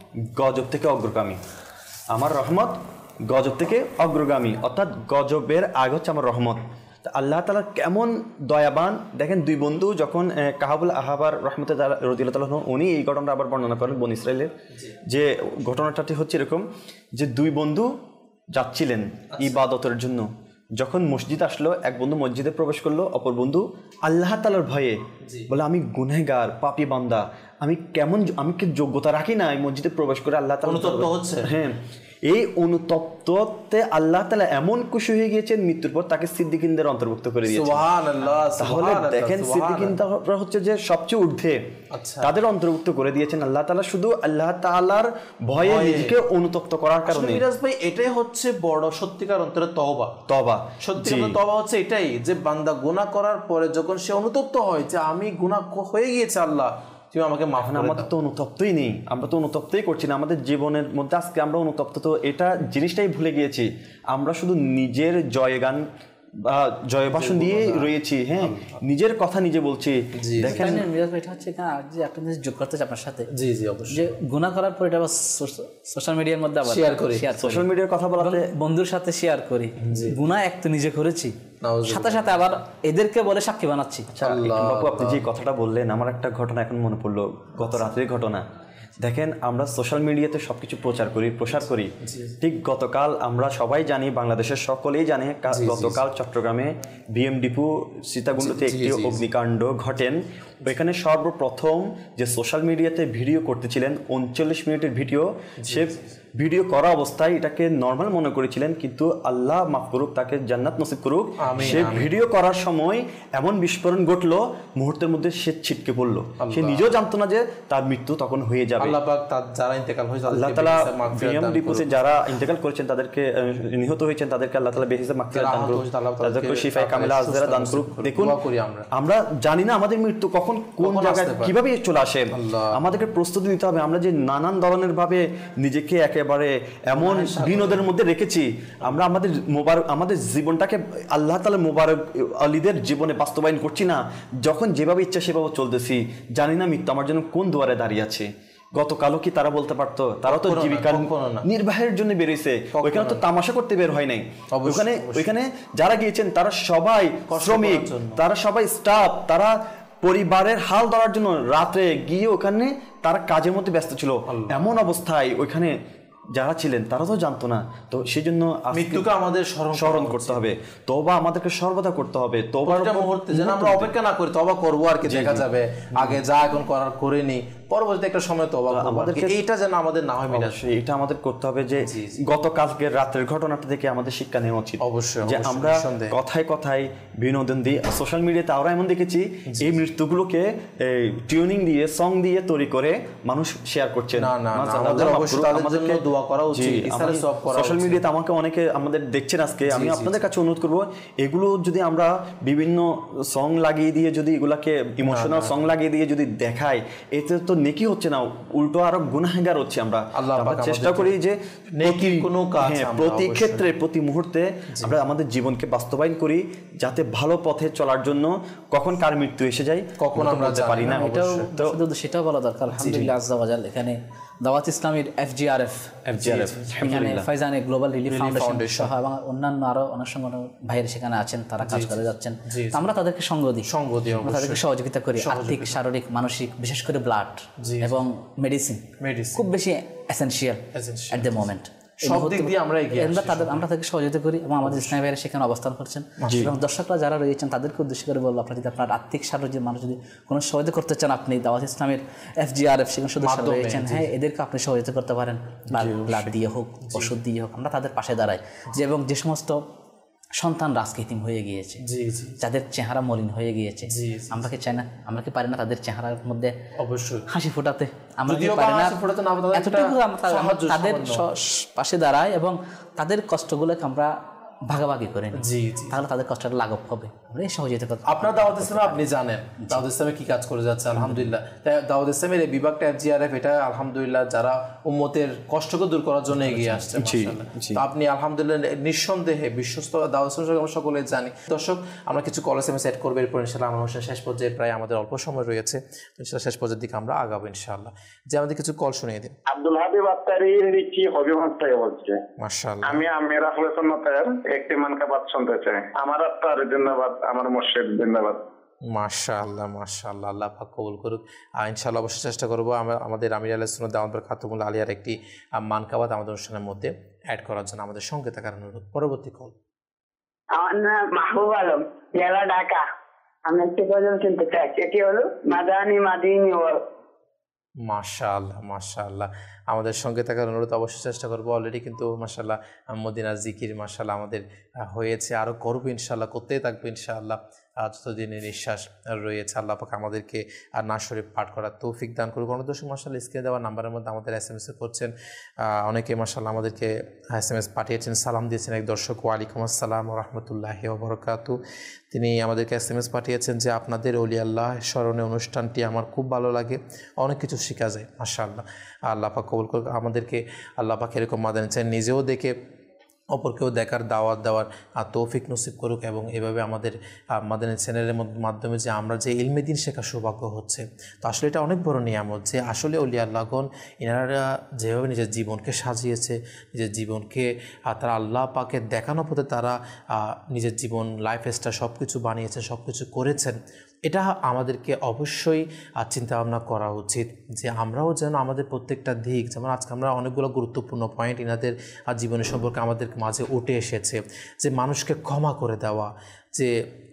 গজব থেকে অগ্রগামী, আমার রহমত গজব থেকে অগ্রগামী, অর্থাৎ গজবের আগ হচ্ছে আমার রহমত। তা আল্লাহ তাআলা কেমন দয়াবান দেখেন। দুই বন্ধু যখন আহ, কাহাবুল আহাবার রহমতে রাদিয়াল্লাহু তাআলা উনি এই ঘটনাটা আবার বর্ণনা করেন বনী ইসরাইলের, যে ঘটনাটাটি হচ্ছে এরকম যে দুই বন্ধু যাচ্ছিলেন ইবাদতের জন্য, যখন মসজিদ আসলো এক বন্ধু মসজিদে প্রবেশ করলো, অপর বন্ধু আল্লাহ তাআলার ভয়ে বলে আমি গুনহগার পাপী বান্দা, আমি কেমন, আমি কি যোগ্যতা রাখি না এই মসজিদে প্রবেশ করে আল্লাহ তাআলা অনুতপ্ত হচ্ছে। হ্যাঁ, এই অনুতপ্ততে আল্লাহ তাআলা এমন খুশি হয়ে গিয়েছেন মৃত্যুর পর তাকে সিদ্দিকিনদের অন্তর্ভুক্ত করে দিয়েছেন। সুবহানাল্লাহ তাহলে সুবহানাল্লাহ, দেখেন সিদ্দিকিনরা হচ্ছে যে সবচেয়ে ঊর্ধ্বে, আচ্ছা। তাদের অন্তর্ভুক্ত করে দিয়েছেন আল্লাহ তাআলা শুধু আল্লাহ তাআলার ভয়ে নিজেকে অনুতপ্ত করার কারণে। মিরাজ ভাই, এটাই হচ্ছে বড় সত্যিকার অন্তরে তওবা। তওবা, সত্যিকার তওবা হচ্ছে এটাই যে বান্দা গুনাহ করার পরে যখন সে অনুতপ্ত হয় যে আমি গুনাহ হয়ে গিয়েছে, আল্লাহ তুমি আমাকে মাফ করে দাও। আমাদের তো অনুতপ্তই নেই, আমরা তো অনুতপ্তই করছি না আমাদের জীবনের মধ্যে। আজকে আমরা অনুতপ্ত, তো এটা জিনিসটাই ভুলে গিয়েছি। আমরা শুধু নিজের জয়গান বা জয়ভাষণ দিয়ে রয়েছি, হ্যাঁ নিজের কথা নিজে বলছি। দেখেন মিরাজ ভাই, এটা হচ্ছে না যে একটা জিনিস যোগ করতে চাই আপনার সাথে, জি জি অবশ্যই, যে গুনাহ করার পর এটা আবার সোশ্যাল মিডিয়ার মধ্যে আবার শেয়ার করি, সোশ্যাল মিডিয়ার কথা বলাতে বন্ধুর সাথে শেয়ার করি, গুনাহ এক তো নিজে করেছি, সাথে সাথে আবার এদেরকে বলে সাক্ষী বানাচ্ছি। বাবু আপনি যে কথাটা বললেন, আমার একটা ঘটনা এখন মনে পড়লো, গত রাতের ঘটনা। দেখেন আমরা সোশ্যাল মিডিয়াতে সবকিছু প্রচার করি, প্রসার করি। ঠিক গতকাল আমরা সবাই জানি, বাংলাদেশের সকলেই জানে, গতকাল চট্টগ্রামে বিএম ডিপো সীতাকুণ্ডতে একটি অগ্নিকাণ্ড ঘটেন। ওইখানে সর্বপ্রথম যে সোশ্যাল মিডিয়াতে ভিডিও করতেছিলেন উনচল্লিশ মিনিটের ভিডিও, সে ভিডিও করা অবস্থায় এটাকে নর্মাল মনে করেছিলেন, কিন্তু আল্লাহ মাফ করুক, তাকে জান্নাত নসিব করুক। সে ভিডিও করার সময় এমন বিস্ফোরণ ঘটলো, মুহূর্তের মধ্যে সে ছিটকে পড়লো। সে নিজেও জানতো না যে তার মৃত্যু তখন হয়ে যাবে। আল্লাহ পাক তার যারা ইন্তেকাল হয়েছে, আল্লাহ তাআলা বিএম ডিপোতে যারা ইন্তেকাল করেছেন, তাদেরকে নিহত হয়েছেন, তাদেরকে আল্লাহ তাআলা বেহেশতে মাগফিরাত দান করুক, তাদেরকে শিফায়ে কামিলা আজরা দান করুক। দেখুন আমরা জানি না আমাদের মৃত্যু কখন কোন জায়গায় কিভাবে চলে আসে, আমাদেরকে প্রস্তুতি নিতে হবে। আমরা যে নানান ধরনের ভাবে নিজেকে একেবারে এমন বিনোদের মধ্যে রেখেছি, আমরা আমাদের মোবারক আমাদের জীবনটাকে আল্লাহ তাআলা মোবারক আলীদের জীবনে বাস্তবায়ন করছি না। যখন যেভাবে ইচ্ছা সেভাবে চলতেছি, জানি না মৃত্যু আমার জন্য কোন দুয়ারে দাঁড়িয়ে আছে। গতকালও কি তারা বলতে পারতো? তারা তো জীবিকা নির্বাহের জন্য বেরিয়েছে, ওইখানে তো তামাশা করতে বের হয় নাই। ওইখানে ওইখানে যারা গিয়েছেন তারা সবাই শ্রমিক, তারা সবাই স্টাফ, তারা পরিবারের হাল ধরার জন্য রাত্রে গিয়ে ওখানে তারা কাজের মধ্যে ব্যস্ত ছিল। এমন অবস্থায় ওইখানে যারা ছিলেন তারা তো জানতো না। তো সেই জন্য মৃত্যুকে আমাদের স্মরণ করতে হবে, তওবা আমাদেরকে সর্বদা করতে হবে। তওবার মুহূর্তে যেন আমরা অপেক্ষা না করি, তওবা করবো আর কি, দেখা যাবে আগে যা এখন করার করিনি, পরবর্তীতে একটা সময় তওবা করব। আমাদেরকে এইটা যেন আমাদের না হয় মিরাজ, এটা আমাদের করতে হবে যে গতকালকের রাতের ঘটনাটা থেকে আমাদের শিক্ষা নেওয়া উচিত। অবশ্যই যে আমরা কথায় কথায় বিনোদন দিই, সোশ্যাল মিডিয়াতে আমরা এমন দেখেছি এই মৃত্যুগুলোকে টিউনিং দিয়ে সং দিয়ে তৈরি করে মানুষ শেয়ার করছে। না না আমাদের অবশ্যই তাদের জন্য দোয়া করা উচিত, ইসলামে সব করা উচিত। সোশ্যাল মিডিয়াতে আমাকে অনেকে আমাদের দেখছেন আজকে, আমি আপনাদের কাছে অনুরোধ করব, এগুলো যদি আমরা বিভিন্ন সং লাগিয়ে দিয়ে যদি এগুলাকে ইমোশনাল সং লাগিয়ে দিয়ে যদি দেখাই, এতে তো নেকি হচ্ছে না, উল্টো আরো গুনাহগার হচ্ছে। আমরা আমরা চেষ্টা করি যে নেকির কোনো কাজ প্রতি ক্ষেত্রে প্রতি মুহূর্তে আমরা আমাদের জীবনকে বাস্তবায়ন করি, যাতে ভালো পথে চলার জন্য কখন কার মৃত্যু এসে যায় কখন আমরা জানি না। এটাও তো সেটাও বলা দরকার। আলহামদুলিল্লাহ আজ্জা ওয়া জাল এখানে দাওয়াত ইসলামীর এফজিআরএফ এফজিআরএফ এখানে ফাইজানে গ্লোবাল রিলিফ ফাউন্ডেশন সহ এবং অন্যান্য আরো অনেক সংগঠন ভাইয়ের সেখানে আছেন, তারা কাজ করে যাচ্ছেন। তো আমরা তাদেরকে সঙ্গ দিই, সঙ্গ দিই, আমরা তাদেরকে সহযোগিতা করি, আর্থিক, শারীরিক, মানসিক, বিশেষ করে ব্লাড এবং মেডিসিন মেডিসিন খুব বেশি এসেনশিয়াল এট দ্য মোমেন্ট। সব দিক দিয়ে আমরা এগিয়ে আমরা তাদের আমরা তাদেরকে সহযোগিতা করি এবং আমাদের ইসলামী ভাইয়েরা সেখানে অবস্থান করছেন এবং দর্শকরা যারা রয়েছেন তাদেরকে উদ্দেশ্য করে বলবো, আপনার যদি আপনার আর্থিক শারীরিক মানুষ যদি কোনো সহযোগিতা করতে চান, আপনি দাওয়াত ইসলামের এফজিআরএফ সেখানে সদস্য রয়েছেন, হ্যাঁ এদেরকে আপনি সহযোগিতা করতে পারেন, ব্লাড দিয়ে হোক, ওষুধ দিয়ে হোক, আমরা তাদের পাশে দাঁড়াই। যে এবং যে সমস্ত সন্তান রাজকীতিম হয়ে গিয়েছে, যাদের চেহারা মলিন হয়ে গিয়েছে, আমরা কি চাই না, আমরা কি পারি না তাদের চেহারার মধ্যে অবশ্যই হাসি ফোটাতে? আমরা কি পারি না এতটুকু তাদের পাশে দাঁড়াই এবং তাদের কষ্টগুলোকে আমরা ভাগাভাগি করে নিই, তাহলে তাদের কষ্টটা লাঘব হবে। আমরা এই সহযোগিতা করতে আপনার দাওয়াত ইসলামে আপনি জানেন দাওয়াত ইসলামে কি কাজ করে যাচ্ছে, আলহামদুলিল্লাহ। তাই দাওয়াত ইসলামের এই বিভাগটা এফজিআরএফ এটা আলহামদুলিল্লাহ যারা উম্মতের কষ্টকে দূর করার জন্য এগিয়ে আসছে, তো আপনি আলহামদুলিল্লাহ নিঃসন্দেহে বিশ্বস্ত দাওয়াত ইসলাম আমরা সকলে জানি। দর্শক, আমরা কিছু call S M S add করবো, এরপর ইনশাআল্লাহ আমার অনুষ্ঠান শেষ পর্যায়ে প্রায় আমাদের অল্প সময় রয়েছে, ইনশাআল্লাহ শেষ পর্যায়ের দিকে আমরা আগাবো ইনশাআল্লাহ। যে আমাদের কিছু কল শুনিয়ে দিন। আব্দুল হাবিব আত্তারির কি হবিগঞ্জ থেকে বলছে। মাশাআল্লাহ। আমি আমিরা ফলেসন্নতের একটি মানকাবাত শুনতে চাই। আমার আত্মার জিন্দাবাদ, আমার মুর্শিদ জিন্দাবাদ। মাশাআল্লাহ মাশাআল্লাহ, আল্লাহ পাক কবুল করুক। ইনশাআল্লাহ অবশ্যই চেষ্টা করবো আমরা আমাদের আমির আলাইহিস সালাম দাওয়াত খাতুমুল আলিয়ার একটি মানকাবাত আমাদের অনুষ্ঠানের মধ্যে অ্যাড করার জন্য আমাদের সঙ্গে থাকার অনুরোধ। পরবর্তী কল। আমার নাম মাহবুব আলম, জেলা ঢাকা। আমি একটি গজল শুনতে চাই, সেটি হলো মাদানি মাদিনী ওয়াল। মাশাআল্লাহ মাশাআল্লাহ, আমাদের সঙ্গে থাকার অনুরোধ, অবশ্যই চেষ্টা করবো। অলরেডি কিন্তু মাশাআল্লাহ মদিনার জিকির মাশাআল্লাহ আমাদের হয়েছে, আরও করবো ইনশাআল্লাহ, করতেই থাকবো ইনশাআল্লাহ যতদিনের নিঃশ্বাস রয়েছে। আল্লাহ পাক আমাদেরকে আর না শরীফ পাঠ করার তৌফিক দান করুক। গণদর্শক মাশাআল্লাহ স্ক্রিনে দেওয়া নাম্বারের মধ্যে আমাদের এস এম এস করছেন, অনেকে মাশাআল্লাহ আমাদেরকে এস এম এস পাঠিয়েছেন, সালাম দিয়েছেন। এক দর্শক, ওয়ালাইকুম আসসালাম ওয়া রাহমাতুল্লাহি ওয়া বারাকাতুহু, তিনি আমাদেরকে এস এম এস পাঠিয়েছেন যে আপনাদের ওলি আল্লাহ স্মরণে অনুষ্ঠানটি আমার খুব ভালো লাগে, অনেক কিছু শেখা যায় মাশাআল্লাহ। আল্লাহ পাক কবুল করুক আমাদেরকে, আল্লাহ পাক এরকম মাদানী চাই নিজেও দেখে অপরকেও দেখার দাওয়াত দেওয়ার তৌফিক নসিব করুক এবং এভাবে আমাদের মাদানী চ্যানেলের মাধ্যমে যে আমরা যে ইলমে দিন শেখার সৌভাগ্য হচ্ছে, তো আসলে এটা অনেক বড় নিয়ামত যে আসলে ওলি আল্লাহগণ এনারা যেভাবে নিজের জীবনকে সাজিয়েছে, নিজের জীবনকে তারা আল্লাহ পাকে দেখানো পথে তারা নিজের জীবন লাইফস্টাইল সব কিছু বানিয়েছেন, সব কিছু করেছেন। এটা আমাদেরকে অবশ্যই চিন্তাভাবনা করা উচিত যে আমরাও যেন আমাদের প্রত্যেকটা দিক, যেমন আজকে আমরা অনেকগুলো গুরুত্বপূর্ণ পয়েন্ট এনাদের জীবনের সম্পর্কে আমাদের মাঝে উঠে এসেছে, যে মানুষকে ক্ষমা করে দেওয়া, যে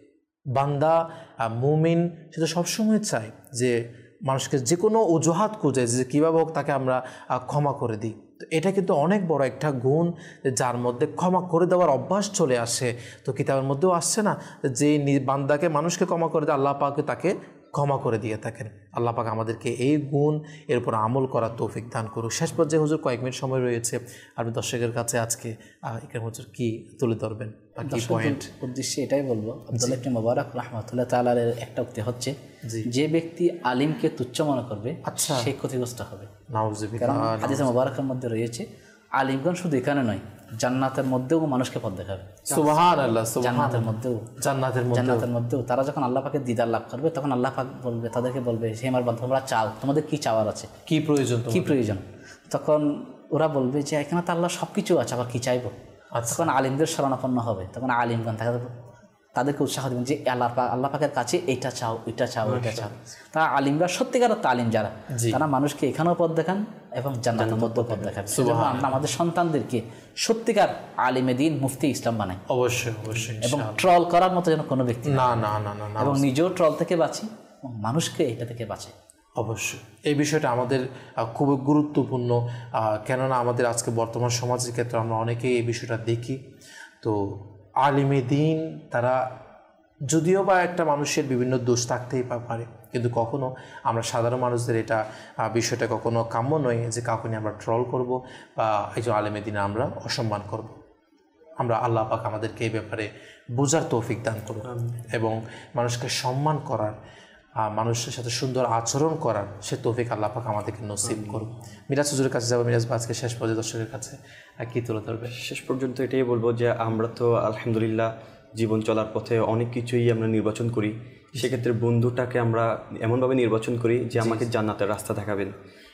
বান্দা মুমিন সেটা সবসময় চায় যে মানুষকে যে কোনো অজুহাত খুঁজে যে কীভাবে হোক তাকে আমরা ক্ষমা করে দিই। তো এটা কিন্তু অনেক বড় একটা গুণ, যার মধ্যে ক্ষমা করে দেওয়ার অভ্যাস চলে আসে। তো কিতাবের মধ্যেও আসছে না যে বান্দাকে মানুষকে ক্ষমা করে দেয়, আল্লাহ পাক তাকে ক্ষমা করে দিয়ে থাকেন। আল্লাহ পাক আমাদেরকে এই গুণ এর উপর আমল করার তৌফিক দান করুক। শেষ পর্যায়ে হুজুর কয়েক মিনিট সময় রয়েছে, আপনি দর্শকের কাছে আজকে ইকরাম হুজুর কি তুলে ধরবেন? পয়েন্ট উদ্দেশ্যে এটাই বলবো, আব্দুল্লাহ ইবনে মুবারক রাহমাতুল্লাহ তাআলার একটা উক্তি হচ্ছে, যে ব্যক্তি আলিমকে তুচ্ছ মনে করবে আচ্ছা সে ক্ষতিগ্রস্ত হবে। কারণ হাদিসে মুবারকের মধ্যে রয়েছে আলিমগণ শুধু এখানে নয়, জান্নাতের মধ্যেও মানুষকে পথ দেখাবে। সুবহানাল্লাহ, জান্নাতের মধ্যেও জান্নাতের মধ্যে জান্নাতের মধ্যেও তারা যখন আল্লাহ পাকের দিদার লাভ করবে, তখন আল্লাহ পাক বলবে তাদেরকে বলবে, হে আমার বান্দা তোমরা চাও, তোমাদের কি চাওয়ার আছে, কি প্রয়োজন, কি প্রয়োজন? তখন ওরা বলবে যে এখানে তো আল্লাহ সব কিছু আছে, আবার কি চাইবো? তখন আলিমদের শরণাপন্ন হবে, তখন আলিমগণ তাদেরকে উৎসাহ দেবেন যে আল্লাহ পাক আল্লাহ পাকের কাছে এটা চাও, এটা চাও, এটা চাও। তারা আলিমরা সত্যিকার তালিম যারা, তারা মানুষকে এখানেও পথ দেখান এবং জান্নাতের মধ্যেও পথ দেখান। আমরা আমাদের সন্তানদেরকে সত্যিকার আলিমে দিন মুফতি ইসলাম বানাই, অবশ্যই অবশ্যই, এবং ট্রল করার মতো যেন কোনো ব্যক্তি না না না না, এবং নিজেও ট্রল থেকে বাঁচি এবং মানুষকে এটা থেকে বাঁচে। অবশ্যই এই বিষয়টা আমাদের খুব গুরুত্বপূর্ণ, কেননা আমাদের আজকে বর্তমান সমাজের ক্ষেত্রে আমরা অনেকেই এই বিষয়টা দেখি। তো আলিমে দিন তারা যদিও বা একটা মানুষের বিভিন্ন দোষ থাকতেই পারে, কিন্তু কখনো আমরা সাধারণ মানুষদের এটা বিষয়টা কখনো কাম্য নয় যে কাউকে নিয়ে আমরা ট্রল করব বা এই যে আলিমে দিনে আমরা অসম্মান করব। আমরা আল্লাহ পাক আমাদেরকে এই ব্যাপারে বোঝার তৌফিক দান করব এবং মানুষকে সম্মান করার, মানুষের সাথে সুন্দর আচরণ করার সে তৌফিক আল্লাহ পাক আমাদেরকে নসিব করুন। মিরাজ হুজুরের কাছে যাবো। মিরাজ আজকে শেষ পর্যায়ে দর্শকের কাছে কী তুলে ধরবে? শেষ পর্যন্ত এটাই বলবো যে আমরা তো আলহামদুলিল্লাহ জীবন চলার পথে অনেক কিছুই আমরা নির্বাচন করি, সেক্ষেত্রে বন্ধুটাকে আমরা এমনভাবে নির্বাচন করি যে আমাকে জান্নাতের রাস্তা দেখাবেন।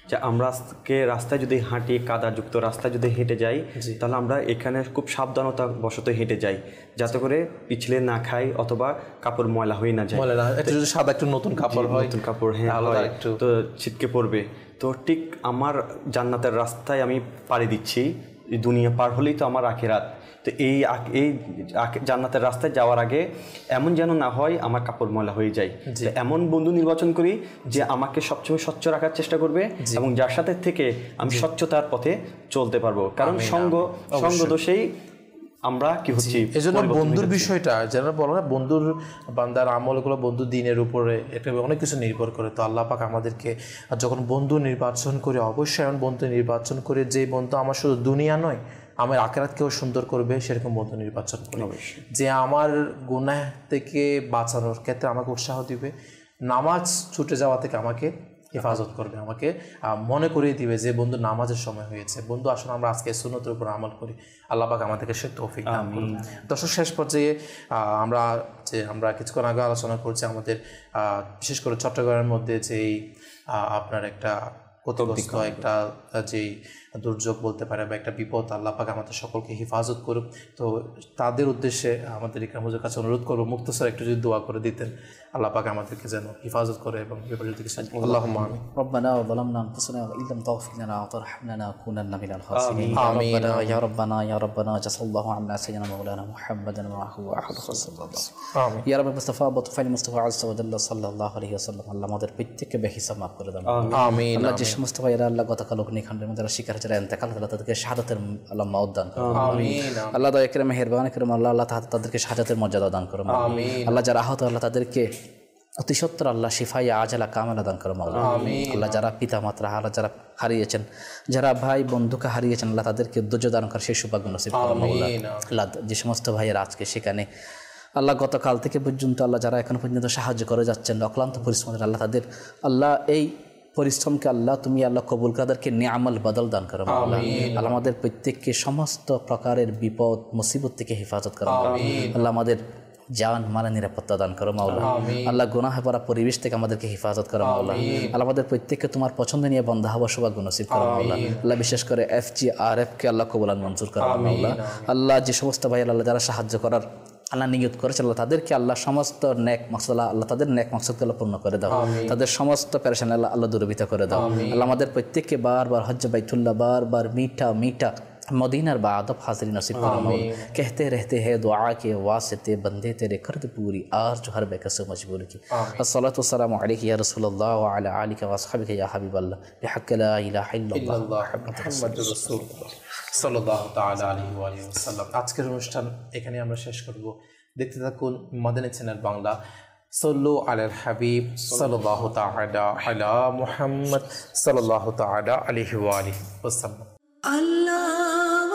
যে আমরা আজকে রাস্তায় যদি হাঁটি, কাদাযুক্ত রাস্তায় যদি হেঁটে যাই, তাহলে আমরা এখানে খুব সাবধানতা বশত হেঁটে যাই, যাতে করে পিছলে না খাই অথবা কাপড় ময়লা হয়ে না যায়। একটু যদি সাদা একটু নতুন কাপড় হয়, নতুন কাপড় হ্যাঁ হয়, তো ছিটকে পড়বে। তো ঠিক আমার জান্নাতের রাস্তায় আমি পাড়ি দিচ্ছি, এই দুনিয়া পার হলেই তো আমার আখিরাত। তো এই এই জান্নাতের রাস্তায় যাওয়ার আগে এমন যেন না হয় আমার কাপড় ময়লা হয়ে যায়। এমন বন্ধু নির্বাচন করি যে আমাকে সবসময় স্বচ্ছ রাখার চেষ্টা করবে এবং যার সাথে থেকে আমি স্বচ্ছতার পথে চলতে পারবো, কারণ সঙ্গ সঙ্গ দোষেই আমরা কি হচ্ছি। এই জন্য বন্ধুর বিষয়টা যারা বলো না, বন্ধুর বান্দার আমলগুলো বন্ধু দিনের উপরে এটা অনেক কিছু নির্ভর করে। তো আল্লাহ পাক আমাদেরকে যখন বন্ধু নির্বাচন করে, অবশ্যই এমন বন্ধু নির্বাচন করে যে বন্ধু আমার শুধু দুনিয়া নয় আমার আখিরাতকেও সুন্দর করবে, সেরকম বন্ধু নির্বাচন করে, যে আমার গুনাহ থেকে বাঁচানোর ক্ষেত্রে আমাকে উৎসাহ দিবে, নামাজ ছুটে যাওয়া থেকে আমাকে হেফাজত করবে, আমাকে মনে করিয়ে দিবে যে বন্ধু নামাজের সময় হয়েছে। বন্ধু আসলে আমরা আজকে সুন্নতের উপর আমল করি, আল্লাহ পাক আমাদেরকে সে তৌফিক দান করুন। দর্শক, শেষ পর্যায়ে আমরা যে আমরা কিছুক্ষণ আগে আলোচনা করছি আমাদের বিশেষ করে চট্টগ্রামের মধ্যে যেই আপনার একটা ক্ষতিগ্রস্ত একটা যেই দুর্যোগ বলতে পারে বা একটা বিপদ, আল্লাহ পাক আমাদের সকলকে হেফাজত করুক। তো তাদের উদ্দেশ্যে আমাদের ইকরাম হুজুরের কাছে অনুরোধ করবো মুক্তসর একটু যদি দোয়া করে দিতেন, আল্লাহ পাক আমাদেরকে যেন হেফাজত করে এবং বিপর্যয় থেকে সাহায্য করে। আল্লাহুম্মা আমিন। রব্বানা যালামনা আনফুসানা ওয়া ইল্লাম তাগফির লানা ওয়া তারহামনা লানাকুনান্না মিনাল খাসিরিন। আমিন ইয়া রাব্বানা ইয়া রাব্বানা জাযাল্লাহু আন্না সাইয়্যিদানা মাওলানা মুহাম্মাদান ওয়া আহু আহাদ সাল্লাল্লাহু আমিন। ইয়া রাব্বি মুস্তাফা বতফাইল মুস্তাফা আযজা ওয়া জাল্লা সাল্লাল্লাহু আলাইহি ওয়াসাল্লাম, আল্লাহ আমাদের প্রত্যেককে বেহিসাব মাফ করে দাও। আমিন। আল্লাহ যে সমস্ত ভাইয়েরা আল্লাহ গতকাল অগ্নিকাণ্ডের মধ্যে শিকার যারা ইন্তেকাল করলো তাদেরকে শাহাদাতের আল্লাহ মাউত দান করো। আমিন। আল্লাহ দয়া করে মেহেরবান করে আল্লাহ আল্লাহ তাদেরকে শাহাদাতের মর্যাদা দান করো। আমিন। আল্লাহ যারা আহত আল্লাহ তাদেরকে অতি সত্তর আল্লাহ শিফাই আজালা কামালা দান করো মাওলা। আল্লাহ যারা পিতা মাতা আল্লাহ যারা হারিয়েছেন, যারা ভাই বন্ধুকে হারিয়েছেন, আল্লাহ তাদেরকে ধৈর্য দান করার সেই সৌভাগ্য নসিব করো মাওলা। আল্লাহ যে সমস্ত ভাইয়েরা আজকে সেখানে আল্লাহ গতকাল থেকে পর্যন্ত আল্লাহ যারা এখন পর্যন্ত সাহায্য করে যাচ্ছেন অক্লান্ত পরিশ্রমের, আল্লাহ তাদের আল্লাহ এই পরিশ্রমকে আল্লাহ তুমি আল্লাহ কবুল কাদেরকে নিয়ামল বদল দান করো মাওলা। আল্লাহ আমাদের প্রত্যেককে সমস্ত প্রকারের বিপদ মুসিবত থেকে হেফাজত করো আল্লাহ। আমাদের জান মালের নিরাপত্তা দান করো মাওলা। আল্লাহ গুনাহে ভরা পরিবেশ থেকে আমাদেরকে হেফাজত করো মাওলা। আল্লাহ আমাদের প্রত্যেককে তোমার পছন্দ নিয়ে বন্ধা হওয়া সৌভাগ্য নসিব করো মাওলা। আল্লাহ বিশেষ করে এফ জি আর এফ কে আল্লাহ কবুলান মঞ্জুর করো মাওলা। আল্লাহ যে সমস্ত ভাই আল্লাহ যারা সাহায্য করার আল্লাহ নিয়ত করেছে আল্লাহ তাদেরকে আল্লাহ সমস্ত নেক মাকসাদ আল্লাহ তাদের নেক মাকসাদকে আল্লাহ পূর্ণ করে দাও, তাদের সমস্ত পেরেশানি আল্লাহ আল্লাহ দূরীভূত করে দাও। আল্লাহ আমাদের প্রত্যেককে বারবার হজ্জ বাইতুল্লাহ বারবার মিঠা মিঠা मदीनार बादब हाजिरी नसीब करो मौला। कहते रहते हैं दुआ के वास्ते बंदे तेरे कर दे पूरी आर जो हर बेकस मजबूर की। अस्सलातु वस्सलामु अलैका या रसूलुल्लाह व अला आलिका व असहाबिका या हबीबल्लाह बिहक़्क़ि ला इलाहा इल्लल्लाह मुहम्मदुर रासूलुल्लाह সাল্লাল্লাহু তাআলা আলাইহি ওয়া আলিহি ওয়াসাল্লাম। আজকের অনুষ্ঠান এখানে আমরা শেষ করব। দেখতে থাকুন মাদানী চ্যানেল বাংলা। সল্লু আলাল হাবিব সাল্লাল্লাহু তাআলা আলা মুহাম্মদ সাল্লাল্লাহু তাআলা আলাইহি ওয়া আলিহি ওয়াসাল্লাম। আল্লাহ